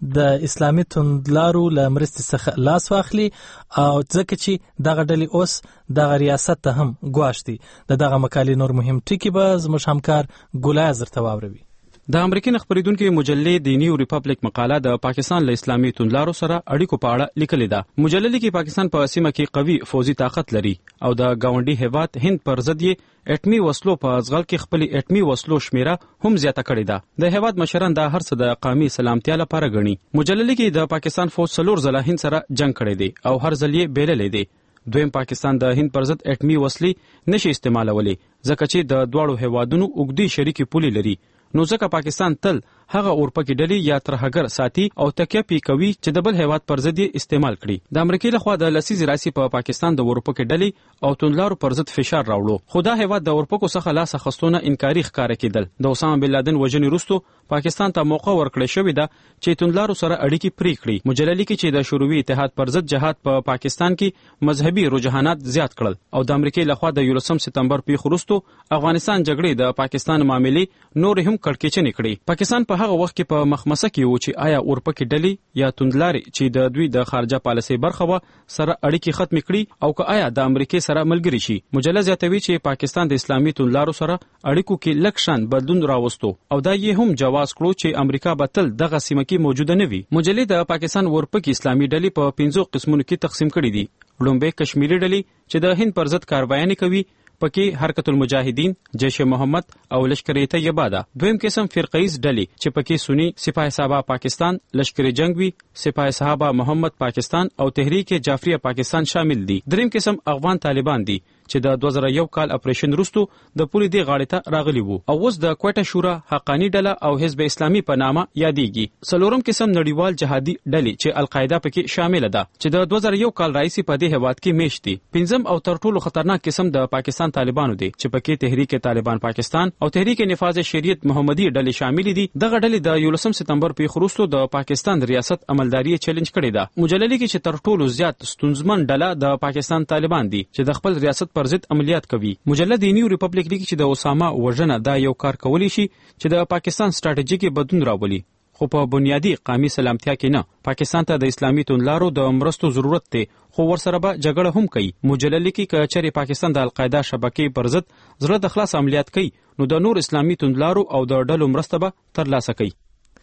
د اسلامي توندلارو له مرستې څخه لاس واخلي او ځکه چې دغه ډلې اوس دغه ریاست ته هم ګواښ دي. دغه مقالې نور مهم ټکي به زموږ همکار ګلایز درته واوروي. د امریکای خبرېدونکو مجلې د نیو ریپبلیک مقاله د پاکستان له اسلامي توندلارو سره اړیکو په اړه لیکلې ده. مجلې لیکي پاکستان په سیمه کې قوي فوزي طاقت لري او د گاونډي هیواد هند پر ضد یې اټمي وسلو په ازغال کې خپل اټمي وسلو شمیره هم زیاته کړې ده. د هیواد مشران دا هر څه د قومي سلامتیا لپاره غني. مجلې لیکي د پاکستان فوج 4 ځله هند سره جنگ کړی دی او هر ځل یې بیللې دی. دویم پاکستان د هند پر ضد اټمي وسلې نشي استعمالولې ځکه چې د دواړو هیوادونو اوږدې شریکي پولې لري. نو ځکه پاکستان تل هغه اورپکې ډلې یا ترهګر ساتي او تکیه پی کوي چې د بل هیواد پر ضد استعمال کړي. د امریکای لخوا د لسیزې راسي په پاکستان د اورپکې ډلې او توندلارو پر ضد فشار راوړو. خو دا هیواد د اورپکو څخه لاس اخیستونه انکاري ښکاره کېدل. د اسامه بن لادن وژنې وروسته پاکستان ته موقع ورکړی شوې ده چې توندلارو سره اړیکې پرې کړي. مجله لیکي چې د شوروي اتحاد پر ضد جهاد په پاکستان کې مذهبي رجحانات زیات کړل او د امریکای لخوا د 11 سپتمبر پیښو وروسته افغانستان جګړې د پاکستان معاملې نور هم کړکېچنې کړې. پاکستان په هغه وخت کې په مخمسه کې و چې آیا اورپکې ډلې یا توندلارې چې د دوی د خارجه پالیسۍ برخه و سره اړیکې ختم کړي او که آیا د امریکای سره ملګری شي. مجله زیاتوي چې پاکستان د اسلامي توندلارو سره اړیکو کې لږ شان بدلون راوستو او دا یې هم جواز کړو چې امریکا به تل دغه سیمه کې موجوده نه وي. مجلې د پاکستان اورپکې اسلامي ډلې په 5 قسمونو کې تقسیم کړي دي. لومبه کشمیری ډلې چې د هند پر ضد کاروایي کوي پکې حرکت المجاهدین، جیش محمد او لشکر طیبه ده. دویم قسم فرقیز ډلې چې پکې سنی سپاه صحابه پاکستان، لشکر جنگوی، سپاه صحابه محمد پاکستان او تحریک جعفریه پاکستان شامل دي. دریم قسم افغان طالبان دي چې د 2001 کال اپریشن وروسته د پولی دی غاړې ته راغلي وو او اوس د کوټه شورا حقانی ډله او حزب اسلامي په نامه یادېږي. څلورم قسم نړیوال جهادي ډلې چې القاعده پکې شامل ده چې د 2001 کال راځي په دې هیواد کې میشت دي. پنځم او تر ټولو خطرناک قسم د پاکستان طالبانو دي چې پکې تحریک طالبان پاکستان او تحریک نفاذ شریعت محمدي ډلې شامل دي. دغه ډلې د 11 سپتمبر پیښو وروسته د پاکستان ریاست عملداري چیلنج کړې ده. مجله لیکي چې تر ټولو زیات ستونزمن ډله د پاکستان طالبان دي چې د خپل ریاست پر ضد عملیات کوي. مجله د نیو ریپبلیک لیکي چې د اسامه وژنه دا یو کار کولی شي چې د پاکستان ستراتیژیکي بدلون راولي خو په بنیادی قومي سلامتیا کې نه. پاکستان ته د اسلامي توندلارو د مرستو ضرورت دی خو ورسره به جګړه هم کوي. مجله لیکي که چېرې پاکستان د القاعده شبکې پر ضد زړه د خلاص عملیات کوي نو د نور اسلامي توندلارو او د ډلو مرسته به ترلاسه کوي.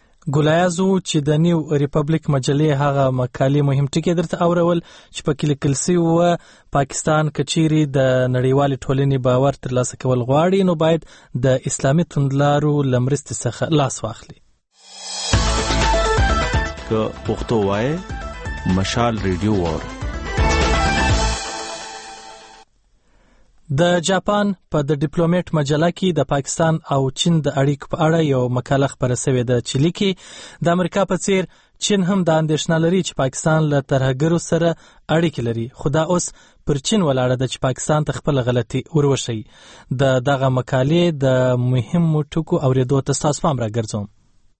ګلایزو چې د نیو ریپبلیک مجلې هغه مقالې مهم ټکي درته اورول چې پکې لیکل شوي وو پاکستان کچيري د نړیوالې ټولنې باور ترلاسه کول غواړي نو باید د اسلامي توندلارو له مرستې څخه لاس واخلي. که پښتو وایي مشال ریډیو وور. د جاپان په د ډیپلوماټ مجله کې د پاکستان او چین د اړیکو په اړه یو مقاله خپره شوې ده چې لیکي د امریکا په څیر چین هم د اندېښنه لري چې پاکستان له ترهګرو سره اړیکې لري، خو دا اوس پر چین ولاړه ده چې پاکستان ته خپل غلطي وروښيي. د دغه مقالې د مهمو ټکو اورېدو ته ستاسو پام راګرځوم.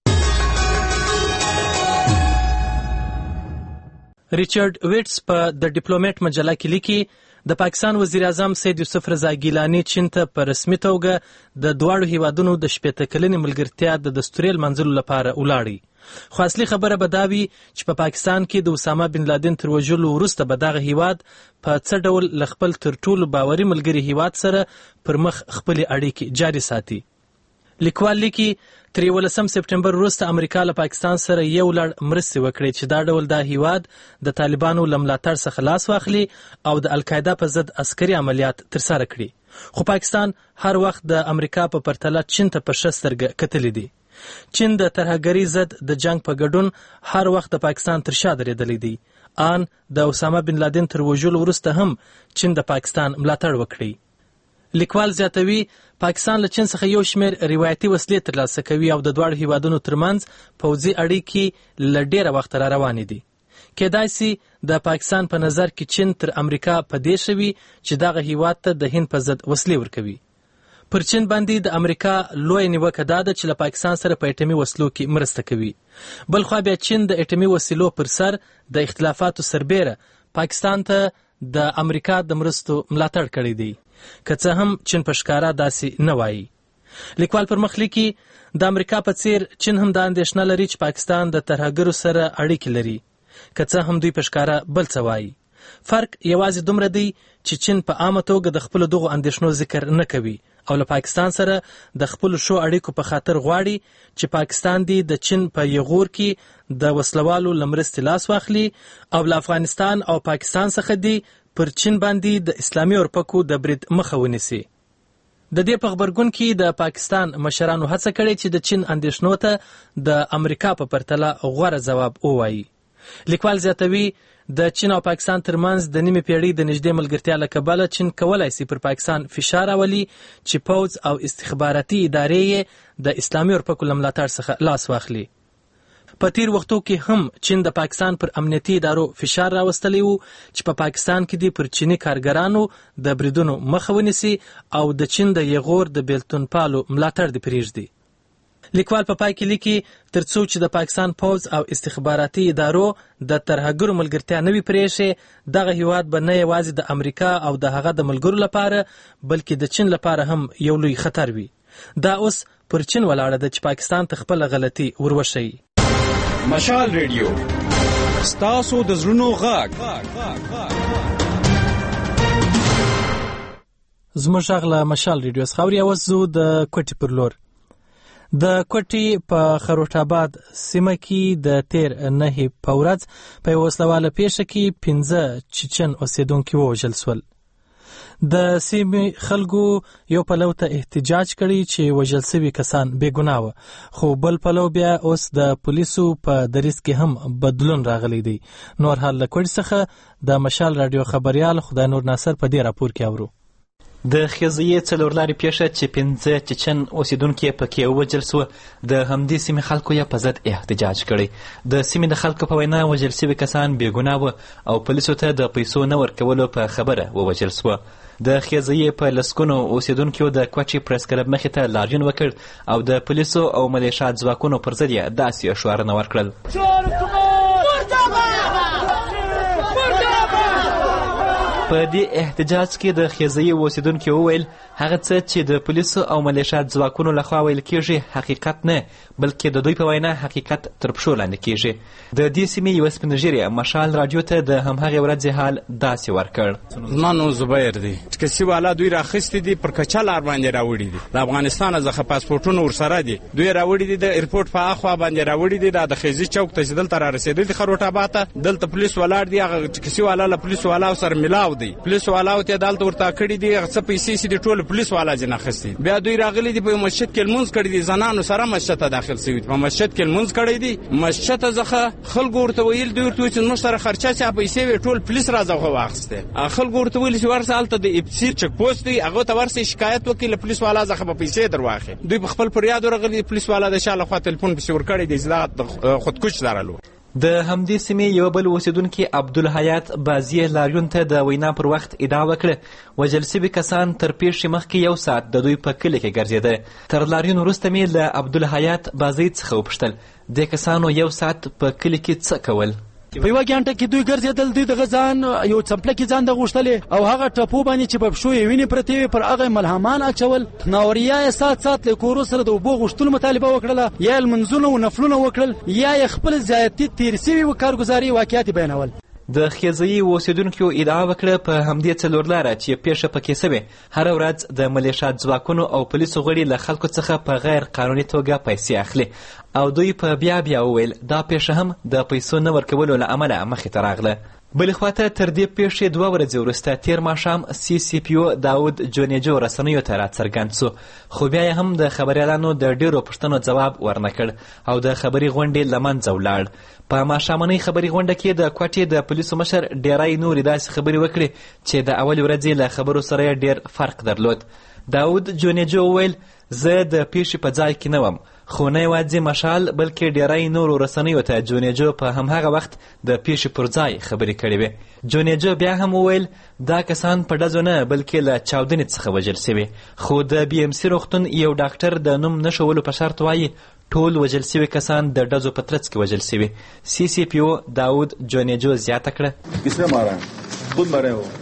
ریچارډ ویټس په د ډیپلوماټ مجله کې لیکي د پاکستان وزیر اعظم سید یوسف رضا ګیلانی چین ته په رسمي توګه د دواړو هیوادونو د 80 کلنې ملګرتیا د دستوري لمانځلو لپاره ولاړی. خو اصلي خبره به دا وي چې په پاکستان کې د اسامه بن لادن تر وژلو وروسته به دغه هیواد په څه ډول له خپل تر ټولو باوري ملګري هیواد سره پر مخ خپلې اړیکې جاري ساتي. لیکوال لیکي تر 11 سپټمبر وروسته امریکا له پاکستان سره یو لړ مرستې وکړې چې دا ډول دا هیواد د طالبانو له ملاتړ څخه لاس واخلي او د القاعده په ضد عسکري عملیات ترسره کړي. خو پاکستان هر وخت د امریکا په پرتله چین ته په ښه سترګه کتلې دي. چین د ترهګرۍ ضد د جنگ په ګډون هر وخت د پاکستان تر شا درېدلی دی. آن د اسامه بن لادن تر وژلو وروسته هم چین د پاکستان ملاتړ وکړي. لیکوال زیاتوي پاکستان له چین څخه یو شمېر روایتي وسلې ترلاسه کوي او د دواړو هیوادونو ترمنځ پوځي اړیکې له ډېره وخته را روانې دي. کېدای سي د پاکستان په نظر کې چین تر امریکا په دې ښه وي چې دغه هیواد ته د هند په ضد وسلې ورکوي. پر چین باندې د امریکا لویه نیوکه دا ده چې له پاکستان سره په اټومي وسلو کې مرسته کوي. بلخوا بیا چین د اټومي وسلو پر سر د اختلافاتو سربیره پاکستان ته د امریکا د مرستو ملاتړ کړی دی، که څه هم چین په ښکاره داسې نه وایي. لیکوال پر مخ لیکي د امریکا په څیر چین هم دا اندېښنه لري چې پاکستان د ترهګرو سره اړیکې لري، که څه هم دوی په ښکاره بل څه وایي. فرق یوازې دومره دی چې چین په عامه توګه د خپلو دغو اندېښنو ذکر نه کوي او له پاکستان سره د خپلو ښو اړیکو په خاطر غواړي چې پاکستان دی د چین په یغور کې د وسلوالو له مرستې لاس واخلي او له افغانستان او پاکستان څخه دی پر چین باندې د اسلامي اورپکو د برید مخه ونیسي. د دې په غبرګون کې د پاکستان مشرانو هڅه کړې چې د چین اندېښنو ته د امریکا په پرتله غوره ځواب ووایي. لیکوال زیاتوي د چین او پاکستان ترمنځ د نیمې پیړۍ د نږدې ملګرتیا له کبله چین کولای سي پر پاکستان فشار راولي چې پوځ او استخباراتي ادارې یې د اسلامي اورپکو له ملاتړ څخه لاس واخلي. په تیر وختو کې هم چین د پاکستان پر امنیتي ادارو فشار راوستلی وو چې په پاکستان کې دی پر چینی کارګرانو د بریدونو مخه ونیسي او د چین د یغور د بیلتون پالو ملاتړ دی پرېږدي. لیکوال په پای کې لیکي ترڅو چې د پاکستان پوځ او استخباراتي ادارو د ترهګرو ملګرتیا نه وي پرېښې، دغه هیواد به نه یوازې د امریکا او د هغه د ملګرو لپاره بلکې د چین لپاره هم یو لوی خطر وي. دا اوس پر چین ولاړه ده چې پاکستان ته خپله غلطي وروښيي. مشال ریډیو ستاسو د زړونو غږ. زموږ غږ له مشال ریډیو څخه اوري. اوس زه د کوټې پر لور. د کوټې په خروټ آباد سیمه کې د تیر 9 په ورځ په یوه وسلواله پیښه کې 15 چچن اوسېدونکي ووژل سول. د سیمې خلکو یو پلو ته احتجاج کړی چې وژل سوي کسان بې ګناه وه، خو بل پلو بیا اوس د پولیسو په دریځ کې هم بدلون راغلی دی. نور حال له کوټې څخه د مشال راډیو خبریال خدای نور ناصر په دې راپور کې اورو. د خزیې څلورلارې پیښه چې 15 چچن اوسیدونکي پکې ووژل سوه، د همدې سیمې خلکو یې په ضد احتجاج کړی. د سیمې د خلکو په وینا وژل سوي کسان بې ګناه وه او پولیسو ته د پیسو نه ورکولو په خبره ووژل سوه. د خزیې په لسګونو اوسیدونکو د کوټې پریس کلب مخې ته لاریون وکړ او د پولیسو او ملیشات ځواکونو پر ضد یې داسې شعارونه ورکړل: په دې احتجاج کې د خزیې اوسیدونکو وویل هغه څه چې د پولیسو او ملیشات ځواکونو لخوا ویل کېږي حقیقت نه، بلکې د دوی په وینا حقیقت تر پښو لاندې کېږي. د دې سیمې یوه سپین ږیرې مشال راډیو ته د همهغې ورځې حال داسې ورکړ: زما نوم زبیر دی. ټکسي والا دوی راخیستي دي، پر کچه لار باندې راوړي دي، د افغانستان څخه پاسپورټونه ورسره دي، دوی راوړي دي د ایرپورټ په اخوا باندې راوړي دي، د خزي چوک ته چې دلته را رسېدلي دي خروټ آباد ته، دلته پولیس ولاړ دي. هغه ټکسي والا له پولیس والا سره ملاو دی پولیس والاو ته دالته ورته کړی دی څه پیسې سي ټول پولیس والا جن اخستي بیا دوی راغلي دی په مسجد کې لمونځ کړی دي زنانو سره مسجد ته داخل شوی په مسجد کې لمونځ کړی دي مسجد ته ځخه خلکو ورته ویل دوی ورته چې موږ سره خرچه چا پیسې ټول پولیس راځو واخسته خلکو ورته ویل چې ورسالته د اپسی چک پوسټ دی هغه ته ورسې شکایت وکړي پولیس والا ځخه په پیسې درواخه دوی په خپل فریاد ورغلي پولیس والا د شاله خوا ټلیفون په ور کړی دی زړه خودکش دارلو د همدې سیمې یو بل اوسیدونکي عبدالحیات بازی لاریون ته د وینا پر وخت ادعا وکړه وژل شوي کسان تر پیښې مخکې یو ساعت د دوی په کلي کې ګرځېده تر لاریون وروسته مې له عبدالحیات بازی څخه وپوښتل دې کسانو یو ساعت په کلي کې څه کول په یوه ګنټه کې دوی ګرځېدل دوی دغه ځان یو څمپلکې ځان د غوښتلې او هغه ټپو باندې چې په پښو یې وینې پرتې وې پر هغه ملهمان اچول ناوریا یې سات له کورو سره د اوبو غوښتلو مطالبه وکړله یا لمونځونه و نفلونه وکړل یا یې خپل زیاتې تېر سوي و کارګزاري واقعیت بیانول د خیزایي اوسیدونکو ادعا وکړه په همدې څلورلاره چې پیښه پکې سوې هره ورځ د ملیشات ځواکونو او پولیسو غړي له خلکو څخه په غیر قانوني توګه پیسې اخلي او دوی په بیا وویل دا پیښه هم د پیسو نه ورکولو له امله مخې ته راغله بلې خواته تر دې پیښې 2 ورځې وروسته تېر ماښام سی پی او داود جونیجو رسنیو ته راڅرګند سو خو بیا یې هم د خبریالانو د ډېرو پوښتنو ځواب ورنه کړ او د خبري غونډې له منځه ولاړ په ماښامنۍ خبري غونډه کې د کوټې د پولیسو مشر ډیرای نورې داسې خبرې وکړې چې د اول ورځې له خبرو سره یې ډېر فرق درلود داود جونیجو وویل زه د پیښې په ځای کې نه وم خو نه یوازې مشال بلکې ډیری نورو رسنیو ته جونیجو په همهغه وخت د پیښې پر ځای خبرې کړې وې جونیجو بیا هم وویل دا کسان په ډزو نه بلکې له چاودنې څخه وژل سوي خو د بي ام سي روغتون یو ډاکټر د نوم نه ښولو په شرط وایي ټول وژل سوي کسان د ډزو په ترڅ کې وژل سوي سی پی او داود جونیجو زیاته کړه کس نے مارا خود مرے ہو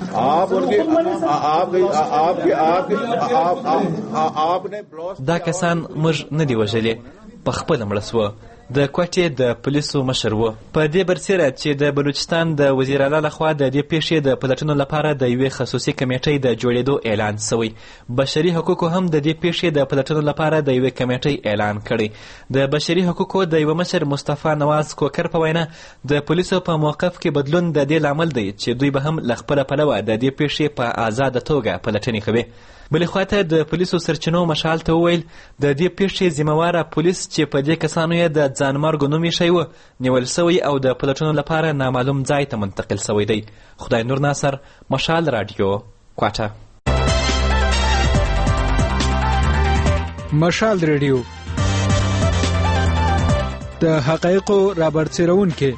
دا کسان موږ نه دي وژلي په خپله مړه سوه د کوټې د پولیسو مشر و په دې برسیره چې د بلوچستان د وزیر اعلی لخوا د دې پیښې د پلټنو لپاره د یوې خصوصي کمیټې د جوړېدو اعلان سوی بشري حقوقو هم د دې پیښې د پلټنو لپاره د یوې کمیټې اعلان کړی د بشري حقوقو د یوه مشر مصطفی نواز کوکر په وینا د پولیسو په موقف کې بدلون د دې لامل دی چې دوی به هم له خپله پلوه د دې پیښې په آزاده توګه پلټنې کوي بلې خواته د پولیسو سرچینو مشال ته وویل د دې پیښې ذمهواره پولیس چې په دې کسانو یې د ځانمرګو نوم ایښی و نیول سوی او د پلټنو لپاره نامعلوم ځای ته منتقل سوی دی خدای نور ناصر مشال رادیو کوټه مشال رادیو د حقایقو رابرسېرونکی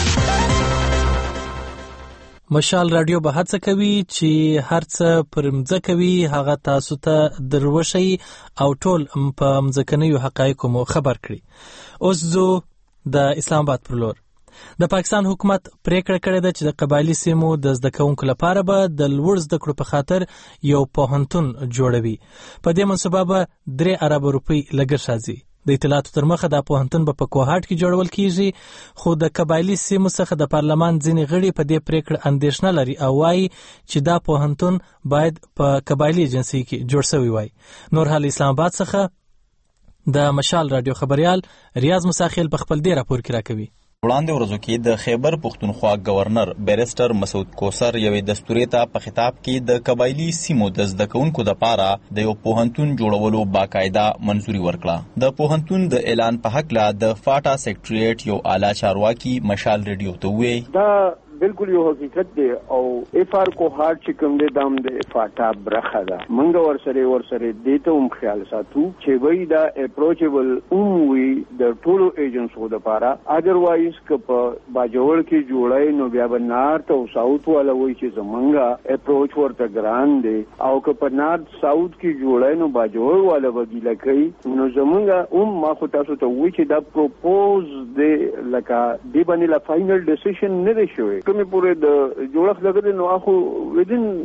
مشال رادیو به هڅه کوي چې هر څه پر مځکه وي هغه تاسو ته دروښي او ټول په مځکنیو حقایقو مو خبر کړي اوس زو د اسلام آباد پر لور د پاکستان حکومت پریکړه کړې ده چې د قبایلي سیمو د زده کوونکو لپاره به د لوړ زده کړو په خاطر یو پوهنتون جوړوي په دې منصوبه به 3 ارب روپۍ لګښت راځي د اطلاعاتو تر مخه دا پوهنتون به په کوهاټ کې جوړول کیږي خو د قبایلي سیمو څخه د پارلمان ځینې غړي په دې پریکړه اندېښنه لري او وایي چې دا پوهنتون باید په قبایلي ایجنسۍ کې جوړ شوی وای نور حال اسلام آباد څخه د مشال رادیو خبريال ریاض مساخیل په خپل دې راپور کې راکوي وړاندې ورځو کې د خیبر پښتونخوا گورنر بیرسټر مسعود کوثر یوې دستورې ته په خطاب کې د قبایلي سیمو د زده کوونکو لپاره د یو پوهنتون جوړولو باقاعده منځوري ورکړه د پوهنتون د اعلان په حق لا د فاټا سیکریټریټ یو اعلی چارواکي مشال ریډیو ته وویل دا بالکل یو حقیقت دی او اف آر کو هارت چې کوم دی دام د فاټا برخه ده منګ ورسره دیته هم خیال ساتو چې وای دا اپروچبل وي د ټولو ایجنسو لپاره اذروایز ک په باجوړ کې جوړای نو بیا به نارت او ساوث والا وای چې زمونږه اپروچ ورته ګران دی او ک په نارت ساوث کې جوړای نو باجوړ والا وګیله کوي نو زمونږه ما خو تاسو ته وای چې دا پروپوز دی لکه دی باندې لا فائنل ډیسیژن نه دی شوی کومې پورې د جوړښت لګل نو اخو ودین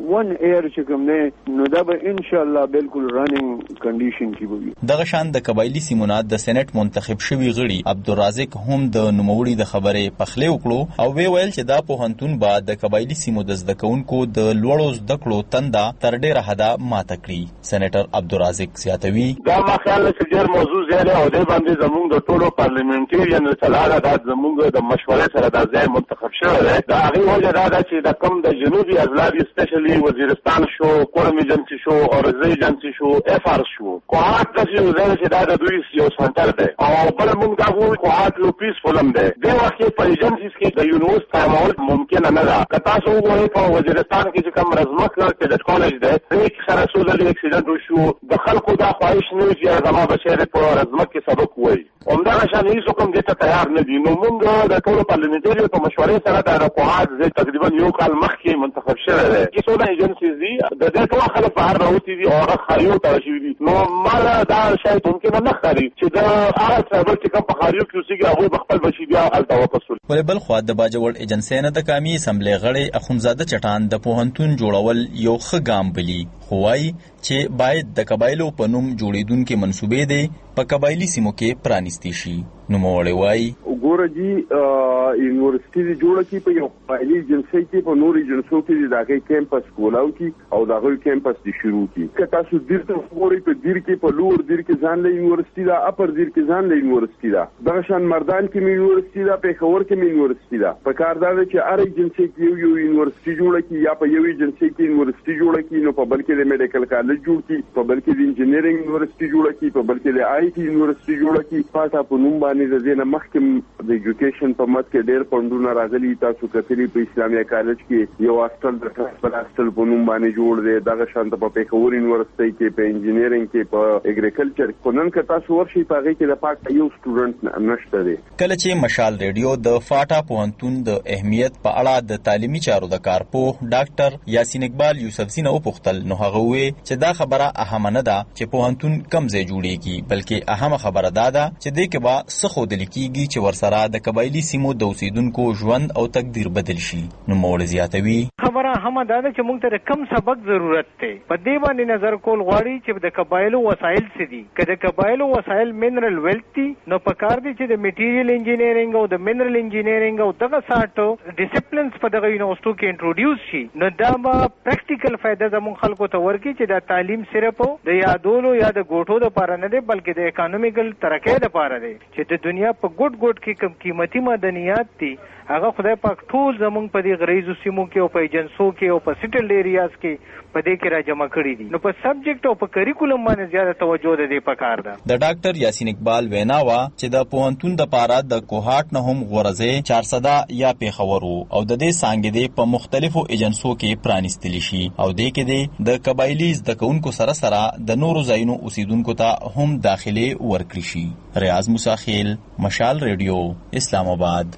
ون ایر چې کوم نه نو دا به ان شاء الله بالکل رننګ کنډیشن کې وي. دغه شان د قبایلی سیمونو د سېنات منتخب شوی غړي عبدالرازق هم د نوموړي د خبرې پخلی وکړو او ویل چې دا پوهنتون به د قبایلی سیمو د زده کوونکو د لوړو زده کړو تنده تر ډیره حده ماته کړي. سېنیټر عبدالرازق زیاتوي دا ما خیال چې ډېر موضوع زیاده او د باندې زموږ د ټولو پارلیمنټریان سره دا زموږ د مشورې سره د ځای منتخب شوی دی. دا هغه وجه دا ده چې د کم د جنوبي اضلاع سپیشلی وزیرستان شو، کورم ایجنسی شو، اورزه ایجنسی شو، اف ار شو، کوهات د یو ځای چې دا د دوی یو سنټر دی او بل موږ دا وایو کوهات لو پیسفول دی. د وخت په ایجنسیز کې د یونیورسيټي تعامل ممکن نه ده. که تاسو وګورئ په وزیرستان کې چې کوم رزمک کډټ کالج دی هیڅ سره سولل اکسیډنټ وشو، د خلکو دا خواهش نه چې زما بچی په رزمک کې سبق وایي. همدغه شان هیڅ کوم دې ته تیار نه دي. نو موږ د ټولو پارلیمنټریو په مشورې سره د کوهات تقریبا یو کال مخکې منتخب شوی دی. چې څونه ایجنسیز دي د دې ټول خلک بهر راوتي دي او هغه خاریو ته رسیدي دي. نو ما دا شاید ممکن نه ښکاري چې دا هغه څه چې کوم په خاریو کې اوسېږي هغوی به خپل بچي بیا هلته واپس ول. ولې بل خوا د باجوړ ایجنسی نه د قامي اسمبلی غړی اخونزاده چټان د پوهنتون جوړول یو ښه ګام بلی خو وایي چې باید د قبایلو په نوم جوړېدونکې منصوبې دی په قبایلي سیمو کې پرانیستې شي. نوموړی وایي ګوره جی یونیورسيټي جوړه کی په یو قبایلي ایجنسی کې په نورو ایجنسیو کې د هغې کیمپس کولاو کی او د هغوی کیمپس دې شروع کی. که تاسو دیر ته وګورئ په دیر کې په لوړ دیر کې ځان له یونیورسيټي ده، اپر دیر کې ځان له یونیورسيټي ده، دغه شان مردان کې مې یونیورسيټي ده، پېښور کې مې یونیورسيټي ده. په کار دا ده چې هر ایجنسی کې یو یونیورسيټي جوړه کی یا په یو ایجنسی کې یونیورسيټي جوړه کی، نو په بل کې د میډیکل کالج جوړ کی، په بل کې د انجینیرینګ یونیورسيټي جوړه کی، په بل کې د آی ټي یونیورسيټي جوړه کی. پاټا په نوم باندې د دې نه مخکې د ایجوکیشن په مت کې ډېر پوندونه راغلي. تاسو کتلی په اسلامي کالج کې یو هاسټل د ټرانسفر هاسټل په نوم باندې جوړ دی. دغه شانته په پېښور یونیورسيټي کې په انجینیرینګ کې په اګریکلچر کې نن که تاسو ورشي په هغې کې د پاک یو سټوډنټ نشته دی. کله چې مشال ریډیو د فاټا پوهنتون د اهمیت په اړه د تعلیمي چارو د کارپوه ډاکټر یاسین اقبال یوسفزي نه وپوښتل نو هغه وویل چې دا خبره اهمه نه ده چې پوهنتون کم ځای جوړېږي، بلکې اهمه خبره دا ده چې دې کې به څه ښودل کېږي چې ورسره د قبایلي سیمو د اوسیدونکو ژوند او تقدیر بدل شي. نوموړی زیاتوي خبره هم دا ده چې موږ ته د کم سبق ضرورت دی. په دې باندې نظر کول غواړي چې د قبایلو وسایل څه دي. که د قبایلو وسایل منرل ویلث دي نو پکار دي چې د میټیریل انجینیرینګ او د منرل انجینیرینګ او دغه ساټو ډیسپلینز په دغه یونیورسيټو کې انټروډیوس شي. نو دا به پریکټیکل فائدہ زموږ خلکو ته ورکړي چې دا تعلیم صرف د یادولو یا د ګوټو لپاره نه دی بلکې د اکانومیکل ترقۍ لپاره دی چې د دنیا په ګوټ ګوټ کې کم قیمتي معدنیات دي هغه خدای پاک ټول زمونږ په دې غریزو سیمو کې او په ایجنسو کې او په سیټلډ ایریاز کې په دې کې را جمع کړي دي. نو په سبجیکټ او په کریکولم باندې زیاته توجه د دې پکار ده. د ډاکټر یاسین اقبال وینا وا چې د پوهنتون د پاره د کوهات نه هم غورځې 400 یا پېښور او د دې څانګې په مختلفو ایجنسو کې پرانیستل شي او دې کې د قبایلی زده کوونکو سره سره د نورو ځایونو اوسیدونکو ته هم داخله ورکړي شي. ریاض مساخیل، مشال ریډیو، اسلام آباد.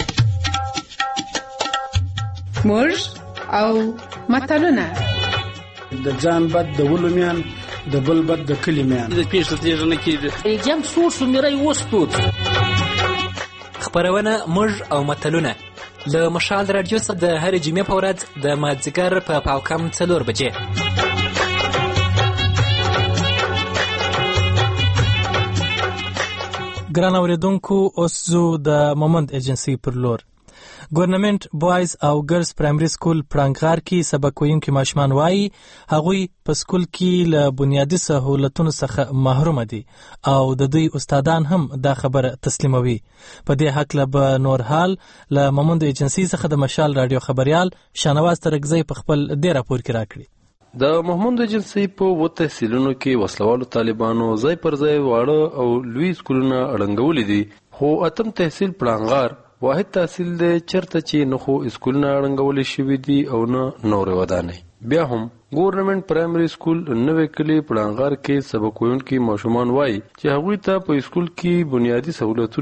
موج او متلونه د ځان بد د ولومیان د بل بد د کلمیان د پیښه تیږه نه کیږي جام سور سمری وستوت. خبرونه موج او متلونه له مشال رادیو څخه د هر جمعې په ورځ د مازدیګر په پاوکم 4 بجې. ګران اوریدونکو اوس زو د مومند ایجنسی پر لور. ګورنمنت بوایز او ګرلز پرایمري سکول پړنګغار کې سبق ویونکي ماشومان وایي هغوی په سکول کې له بنیادي سهولتونو څخه محروم دي او د دوی استادان هم دا خبره تسلیموي. په دې هکله به نور حال له مومند ایجنسی څخه د مشال رادیو خبريال شانواز ترکزی په خپل ډیر راپور کې راکړي. د محمود ایجنسی په و تحصیلونو کې وسلوالو طالبانو ځای پر ځای واړه او لوی سکولونه اړنګولي دي، خو اتم تحصیل پړنګغار واحد تحصیل دی چرته چې نه خو اسکولونه اړنګول شوي دي او نه نورې ودانۍ. بیا هم ګورنمنت پرایمري سکول نوې کلی پړنګغار کې سبق ویونکي ماشومان وایي چې هغوی ته په اسکول کې بنیادي سہولتونه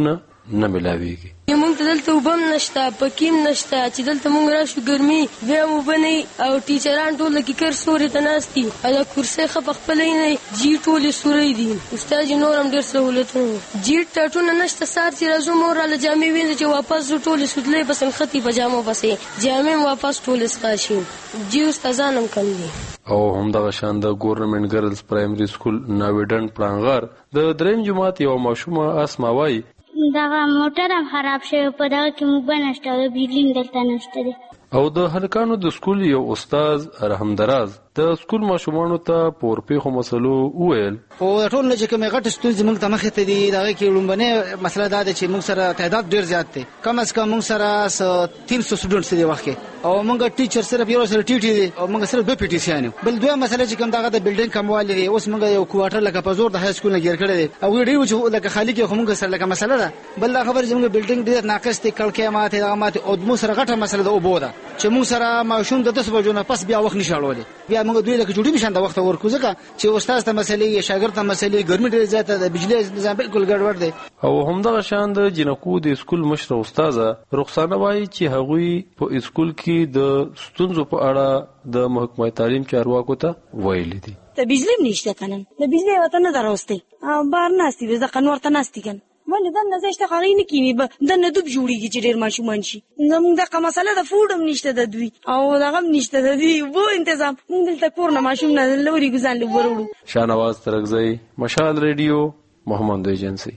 نه ملاویږي. موږ ته دلته اوبه هم نشته، پکې هم نشته چې دلته موږ راشو ګرمي بیا هم اوبه نه او ټیچران ټول د کیکر سوري ته ناست دي او د کرسۍ ښه پخپله یې نه جي ټولې سورۍ دي. استاد یې نور هم ډېر سهولتونه جي ټاټونه نشته. سهار چې راځو مور راله جامې وینځي چې واپس زو ټولې سوتلۍ پسې نښتي په جامو پسې جامې هم واپس ټولې څښا شي. جي استادان هم کم دي. او همدغه شان د ګورنمنټ ګرلز پرایمري سکول ناویډن پړانغار د دریم جماعت یو ماشومه اسما وایي دغه موټر هم خراب شوی، په دغه کې موږ نشته او بجلی دلته نشته دی. او د هلکانو د سکول یو استاد رحمدراز د سکول ماشومانو ته په ورپېښو مسلو وویل او ټول نه چې کومې غټې ستونزې موږ ته مخې ته دي دغه کې لومبنۍ مسله دا ده چې موږ سره تعداد ډېر زیات دی. کم از کم موږ سره 300 سټوډنټس دي وخت کې او موږ ټیچر صرف یو سره ټي ټي دي او موږ صرف 2 پی ټي سیانو. بل دوه مسله چې کوم دغه د بلډینګ کموالی دی. اوس موږ یو کوارټر لکه په زور د های سکول نه ګیر کړی دی او ډېر چې لکه خالی کې موږ سره لکه مسله ده. بل دا خبر چې موږ بلډینګ ډېر ناقص دی، کړکۍ ماته دغه ماته او موږ سره غټه مسله ده اوبو ده چې موږ سره ماشوم د 10 بجو نه پس بیا وخت نشاړولې. بیا موږ دوی لکه جوړی نشان د وخت ورکو ځکه چې استاد ته مسلې شاګرد ته مسلې ګرمي ډېر زیاته ده، بجلی نظام بالکل ګډوډ دی. او همدغه شان د جنکو د سکول مشره استاده رخسانه وایي چې هغوی په سکول کې د ستونزو په اړه د محکمه تعلیم چارواکو ته ویلي دي. د بجلی نشته کنه، د بجلی وته نه دروستي او بار ناستي د قنور ته ناستي کنه ولې دنه زشته خاري نه کینی به دنه دوب جوړیږي چې ډیر ماشومان شي. زموږ د مسله د فوډ هم نشته د دوی او دغه هم نشته د دوی وو تنظیم. موږ دلته کور نه ماشوم نه لوري ګزان لورو. شاهنواز ترکزی، مشال ریډیو، محمد ایجنسی.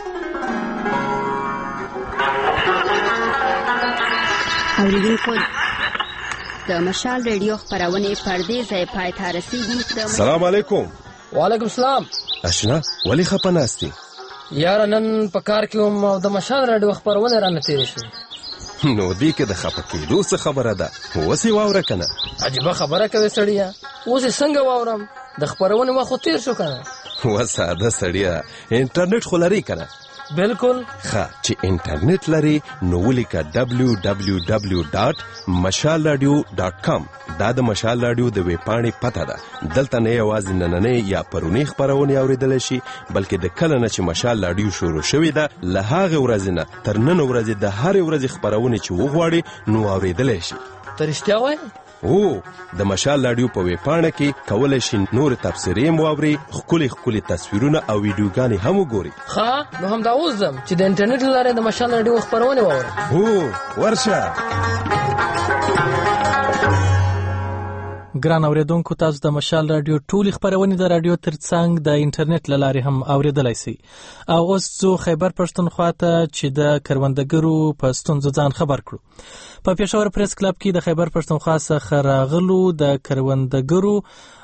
اوریدونکو د مشال ریډیو خبرونه پردې ځای پای ته رسیدي. السلام علیکم. وعلیکم السلام. اشنا ولی خپناستی یاره نن په کار کې هم او د مشال راډیو خبرونه رانه تېرې شوې. نو دې کې د خپه کېدو څه خبره ده؟ اوس یې واوره که نه؟ عجیبه خبره کوې سړیه، اوس یې څنګه واورم؟ د خبرونې وخت خو تېر شو که نه. وساده سړیه، انټرنیټ خو لري که نه؟ بالکل. ښه چې انټرنیټ لري نو ولیکه www.mashalradio.com. دا د مشال راډیو د ویبپاڼې پته ده. دلته نه یوازې نننۍ یا پرونی خبرونه اوریدلی شي بلکې د کله نه چې مشال راډیو شروع شوې ده له هغې ورځې نه تر نن ورځې د هرې ورځې خبرونه چې وغواړي نو اوریدلی شي. ته رښتیا وایې؟ او د مشال راډیو په ویبپاڼه کې کولی شي نور تبصرې هم واوري، ښکلي تصویرونه او ویډیوګانې هم وګوري. ښه نو همدا اوس ځم چې د انټرنیټ له لارې د مشال راډیو خبرونه واورم. هو ورشه. ګران اوریدونکو، تاسو د مشال راډیو ټولې خبرونه د راډیو ترڅنګ د انټرنیټ له لارې هم اوریدلای شئ. او اوس ځو خیبر پښتونخوا ته چې د کروندګرو په ستونزو ځان خبر کړو. په پېښور پریس کلب کې د خیبر پښتونخوا څخه راغلو د کروندګرو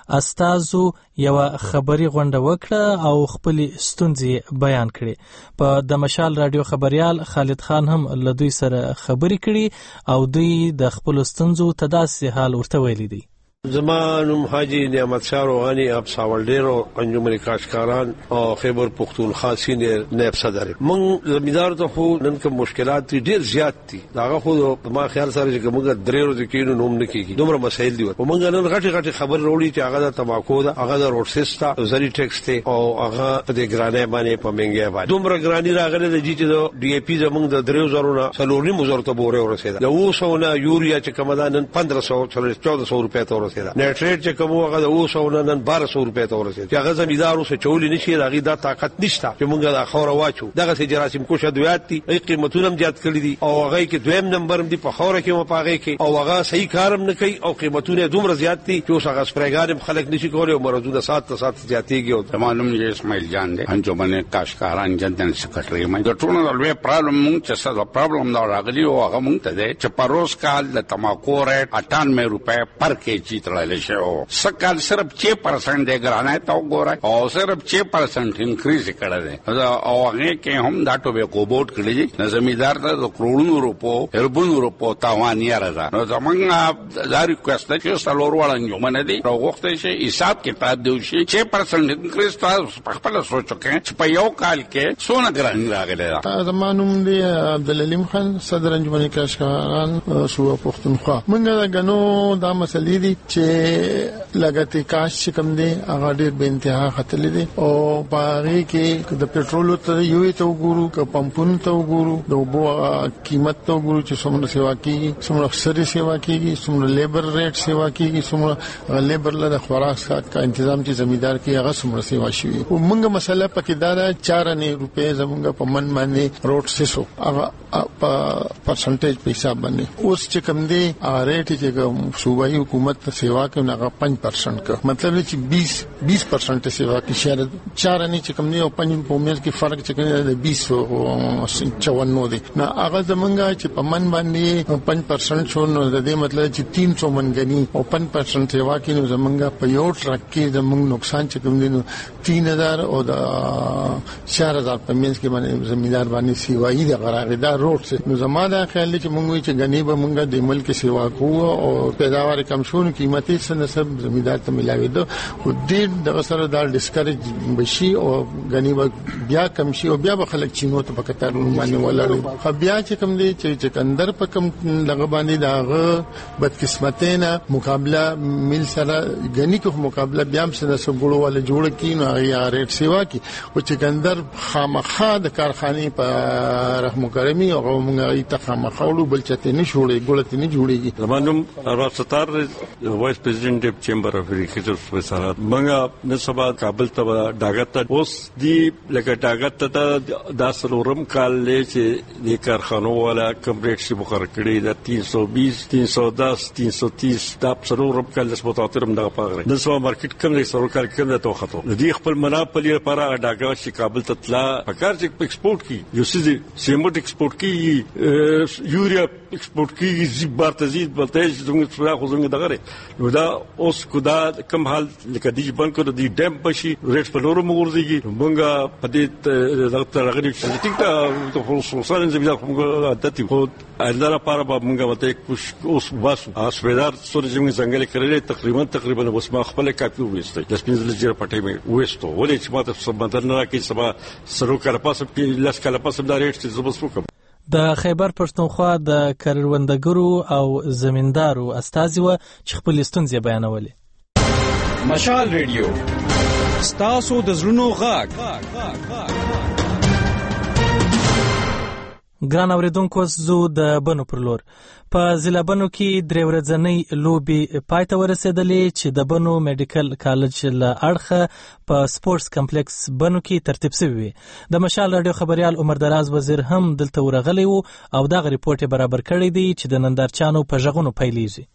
استازو یو خبري غونډه وکړه او خپل ستونزې بیان کړې. په د مشال راډیو خبريال خالد خان هم له دوی سره خبري کړي او دوی د خپل ستونزو تداسي حال ورته ویلي دي. زمانم حاجی نعمت شاه روحانی اب ساولډیرو انجمن کاشکاران او خیبر پختونخوا سینیر نائب صدر من زمیدار ته خو نن کوم مشکلات ډیر زیات دي. داغه خو ما خیال سره چې موږ درې ورځې کې نوم نه کیږي دومره مسایل دي. موږ نن غټي خبر وروړي چې هغه د تماکو ده، هغه د روډ سیستا زری ټیکس ته او هغه د ګرانې باندې په منګي باندې دومره ګرانی راغله د جی چې د ډي اي پی زمونږ د 3000 نه سلوري مزور ته بوره ورسېده. د 200 نه یوریا چې کمدان 1500 1400 روپیا ته ورسېده. نیټریټ چې کوم هغه د 200 نه 1200 روپیا ته ورسېده. چې هغه زمیدارو څخه چولې نشي راغی دا طاقت نشته چې موږ د خوره واچو. دغه سي جراسم کوشه دویات دي، ای قیمتونه هم زیات کړی دي او هغه کې دویم نمبر هم دي په خوره کې مپاغه کې او هغه صحیح کارم نه کوي او قیمتونه دومره زیات دي چې اوس هغه سپریګان خلک نشي کولای او مرزونه سات زیاتېږي. او معلوم یې اسماعیل جان دي انجمن کاشکاران جنن سکرټری مې د ټولو د لوی پرابلم مونږ چې څه پرابلم دا راغلی او هغه مونږ ته دی چې پروس کال د تماکو ریټ 98 روپے پر کیجی تړل شي او سکال صرف 6% دی ګرانه تا وګورئ او صرف 6% انکریز کړی دی او هغه کې هم دا ټوبه کوبوټ کړی نه زمیدار ته د کروڑونو روپو اربونو روپو تاوان یې راځه. نو زمونږ دا ریکوست چې څلور وړ انجمن دی راغوښته شي حساب کتاب دی شي 6% انکریز تاسو په خپل سوچ وکړئ چې په یو کال کې څونه ګران راغلی. زمانوم دی عبدالعلیم خان صدر انجمن کاشکاران صوبه پښتونخوا. موږ د غنو دا مسلې دي چې لګته کاش چې کوم دی هغه ډیر به انتها خطرې دي او باغې کې د پېټرول ته یو ته وګورو ک پمپونو ته وګورو د وبو قیمت ته وګورو چې څومره سیوا کیږي څومره اکثر سیوا کیږي څومره لیبر ریټ سیوا کیږي څومره لیبر له خوراک کا تنظیم چې زمیندار کې هغه څومره سیوا شي او موږ مسله پکې دا 4 روپے زموږ په من باندې روټ سیسو هغه پرسنټیج په حساب باندې اوس چې کوم دی ریټ چې صوبایي حکومت ته سیوا کوي هغه 5% کا مطلب چې 20% سیوا کې شاید 4 نه چې کوم دی او 5 په میز کې فرق چې کوي د 20 دی نه هغه زمونږ چې په من باندې 5% شو نو د دې مطلب چې 300 من غني او 5% سیوا کې نو زمونږ په یو ټرک کې زمونږ نقصان چې کوم دی نو 3000 او د 4000 په میز کې باندې زمیندار باندې سیوایی د غراغه دا روټ سه نو زماده خیال چې مونږ چې غني به مونږ د ملک سیوا کوو او پیداوار کم شون قیمتي سنسب زمیندار ته ملاوي دو خو دې د سره دا ډیسکریج بشي او غني بیا کم شي او بیا به خلک چینو ته پکتار باندې ولاړ خو بیا چې کوم دی چې کندر په کم لغه باندې داغه بدقسمتینا مقابله مل سره غني کو مقابله بیا هم سره سګړو ول جوړ کین او یا ریټ سیوا کی او چې کندر خامخا د کارخانه په رحم کرمی او موږ ته خامخاولو بل چته نه جوړي ګولته نه جوړيږي زمانم راستار وایس پریزیډنټ اف چیمبر اف ایگزیکټیو وزارت موږ نه سبا کابل ته داغت اوس دی لکه داغت ته د سلورم کال له چې د کارخانو والا کمپلیټ شي مقرر کړی د 320 310 330 د سلورم کال د سپوتاترم دغه پاغره د سو مارکیټ کم د سلور کال کم ته وخته د دې خپل مناپلی لپاره داغه چې کابل ته تلا پکار چې ایکسپورټ کی یو سیمټ ایکسپورټ کی یوریا ایکسپورټ کی زیبار تزيد بلته زموږ سره خو زموږ دغه نو دا اوس کو دا کم حال لکه دی بانکو د ډیم پشي ریټ په لورو مورځيږي مونږه په دې دغه راغلي چې ټیک ته خصوصا زمیدار کومه عادت خو اندر لپاره به مونږه وته اوس باسو اسپیدار سوري زموږ څنګه کړل تقریبا اوس ما خپل کاپي وېستای د سپینځل جره پټي مې وېستو ولې چې ماته سمندر نه راکې سبا سرو کله پاسه کې لاس کله پاسه دا ریټ چې زبس وکم د خیبر پښتونخوا د کروندګرو او زمیندارو استازي و چې خپل ستونزې بیانولې مشال ریډیو ستاسو د زړونو غږ ګران اوریدونکو زو د بنو پر لور په ضلع بنو کې 3 ورځنۍ لوبي پای ته ورسېدلې چې د بنو میډیکل کالج له اړخه په سپورتس کمپلیکس بنو کې ترتیب شوی د مشال رادیو خبريال عمر دراز وزیر هم دلته ورغلی وو او دا ریپورت برابر کړی دی چې د نندارچانو په ژغونو پیلېږي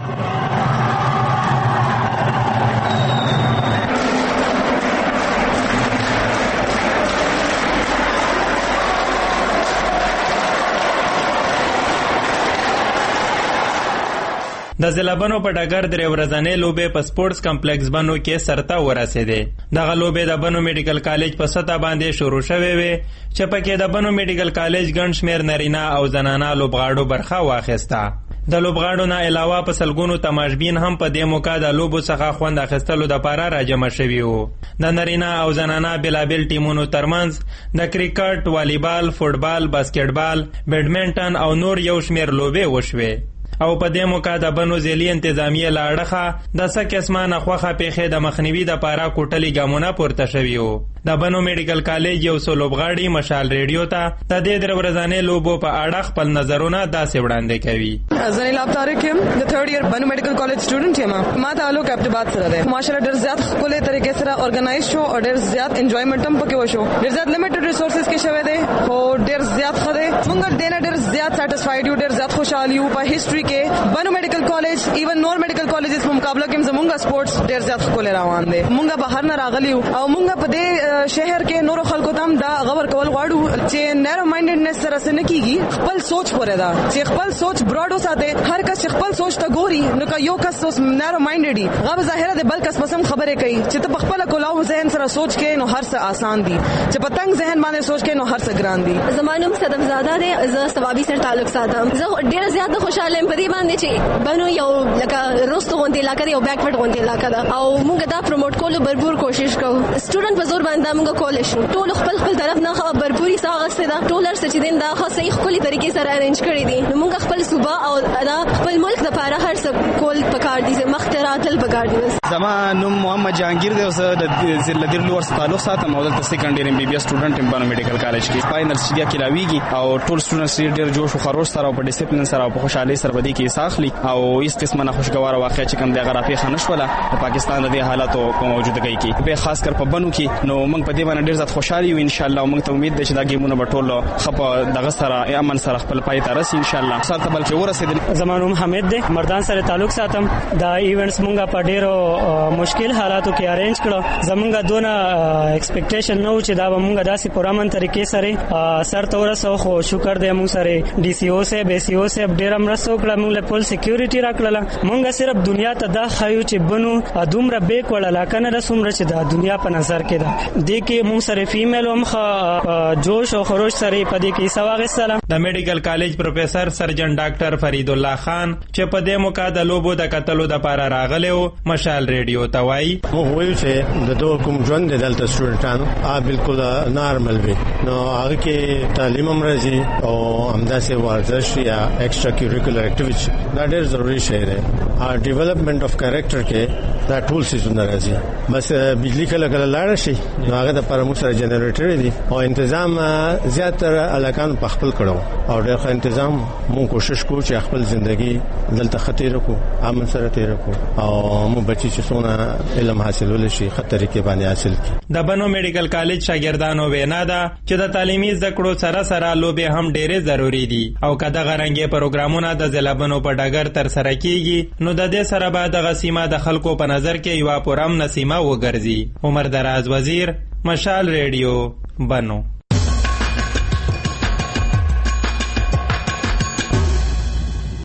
د ضلع بنو په ډګر 3 ورځنۍ لوبې په سپورتس کمپلیکس بنو کې سرته ورسېدې دغه لوبې د بنو میډیکل کالج په سطح باندې شروع شوې وې چې پکې د بنو میډیکل کالج ګڼ شمېر نارینه او زنانه لوبغاړو برخه واخیسته د لوبغاړو نه علاوه په سلګونو تماشبین هم په دې موقع د لوبو څخه خوند اخیستلو دپاره راجمع شوي وو د نارینه او زنانه بېلابېل ټیمونو ترمنځ د کرکټ والیبال فوټبال باسکټبال بیډمنټن او نور یو شمېر لوبې وشوې او په دې موقع د بنو ضلعي انتظامیې له اړخه د څه قسمه ناخوښه پیښې د مخنیوي دپاره کوټلي ګامونه پورته شوي وو د بنو میډیکل کالج یو څو لوبغاړي مشال ریډیو ته د دې 3 ورځنۍ لوبو په اړه خپل نظرونه داسې وړاندې کوي زه نیلاب طارق یم د 3rd ایئر بنو میډیکل کالج سټوډنټ یم ما تعلق ابتباد سره دی ماشاءالله ډېر زیات ښکلې طریقې سره ارګنایز شو او ډېر زیات انجوایمنټ هم پکې وشو ډېر زیات لیمیټډ ریسورسز کې شوی دی خو ډېر زیات ښه دی موږ ډېر زیات سیټسفاید یو ډېر زیات خوشحال یو په هیسټري کې بنو میډیکل کالج ایون نور میډیکل کالجز په مقابله کې زموږ سپورتس ډېر زیات ښکلې روان دی موږ بهر نه راغلی او موږ په دې شهر کې نور خلکو ته دا غور کول غواړو چې نیرو مایندډنس سره سره کیږي خپل سوچ پورې دا چې خپل سوچ براډ وساته هر کس خپل سوچ ته ګوري نو که یو کس اوس نیرو مایندډ غو ظاهره ده بل کس پسم خبره کوي چې ته خپل کولاو ذهن سره سوچ کې نو هر څه آسان دي چې پتنګ ذهن باندې سوچ کې نو هر څه ګران دي زمانوم صدم زاده ده زه ثوابي سره تعلق ساتم زه ډیر زیات خوشاله یم په دې باندې چې بنو یو لکه روستو غونډه علاقه دی او بیکورډ غونډه علاقه ده او موږ دا پروموټ کولو بربور کوشش کوو سټوډنټ په زور باندې موږ کول شو ټول خپل طرف نه بربوري ساغسته دا ټولر څه چې دین دا خاصه خپل طریقې سره ارینج کړی دي نو موږ خپل صوبه او دا خپل ملک لپاره هر څه کول پکار دي چې مختراتل پکار دي زما نوم محمد جهانگیر دی او زه د لدیر لور تعلق ساتم او دلته سیکنډ ایئر MBBS سټوډنټ ام بانو میډیکل کالج کې فائنل سټډي کې راویږي او ټول سټوډنټس ډیر جوش او خروش سره او په ډیسپلین سره او په خوشحالي سره بدی کې ساخلی او هیڅ قسمه نه خوشګوار واقعیا چې کوم د غرافي خنش ولا د پاکستان د حالاتو په موجودګۍ کې به خاص کر په بنو کې نو موږ په دې باندې ډیر زیات خوشحالي یو ان شاء الله موږ ته امید ده چې دا ګیمونه به ټول خپه دغه سره امن سره خپل پای ته رسي ان شاء الله سره بلکې ورسېدل. زمانو محمد ده مردان سره تعلق ساتم. دا ایونټس موږ په ډیرو مشکل حالاتو کې ارینج کړو. زمونږ دونه ایکسپیکټیشن نو چې دا موږ داسې پرامن طریقې سره سر ته ورسو خو شکر دې موږ سره DCO سے BCO سے ډیر مرسته وکړه. موږ له فل سکیورټي راکړه. موږ صرف دنیا ته دا خایو چې بنو دومره بیک وړه کنه رسوم چې دا دنیا په نظر کې ده دې کې موږ سره فیمیل هم جوش او خروش سره په دې کې سواغ سلام. د میډیکل کالج پروفیسر سرجن ډاکټر فرید الله خان چې په دې موقع د لوبو د کتلو د لپاره راغلی و مشال ریډیو ته وایي موږ وایو چې د دوه کوم ژوند د دلته سټوډنټانو بالکل نارمل وي نو هغه کې تعلیم هم راځي او همداسې ورزش یا ایکسترا کریکولر اکټیویټي دا ډېر ضروري شی دی. ډیولپمنٹ اف کریکټر کې دا ټول سيزونه راځي. بس بجلی کله کله لاړ شي نو هغه د پرمو سره جنریټر دی او تنظیم زیاتره الکان په خپل کړو او ډېر تنظیم مونږ کوشش کوو چې خپل ژوندۍ دلته خطر کو امن سره تیر کو او مو بچی چې څونه علم حاصلول شي خطرې کې باندې حاصل کی. د بنو میډیکل کالج شاګردانو وینا ده چې د تعلیمي زده کړو سره سره لوبې هم ډېرې ضروری دي او کله غرنګي پروګرامونه د ضلع بنو په ډګر تر سره کیږي نو د دې سره به د غسیمه د خلکو په نظر کې یو پرام نسیمه وګرځي. عمر دراز وزیر مشال ریډیو بنو.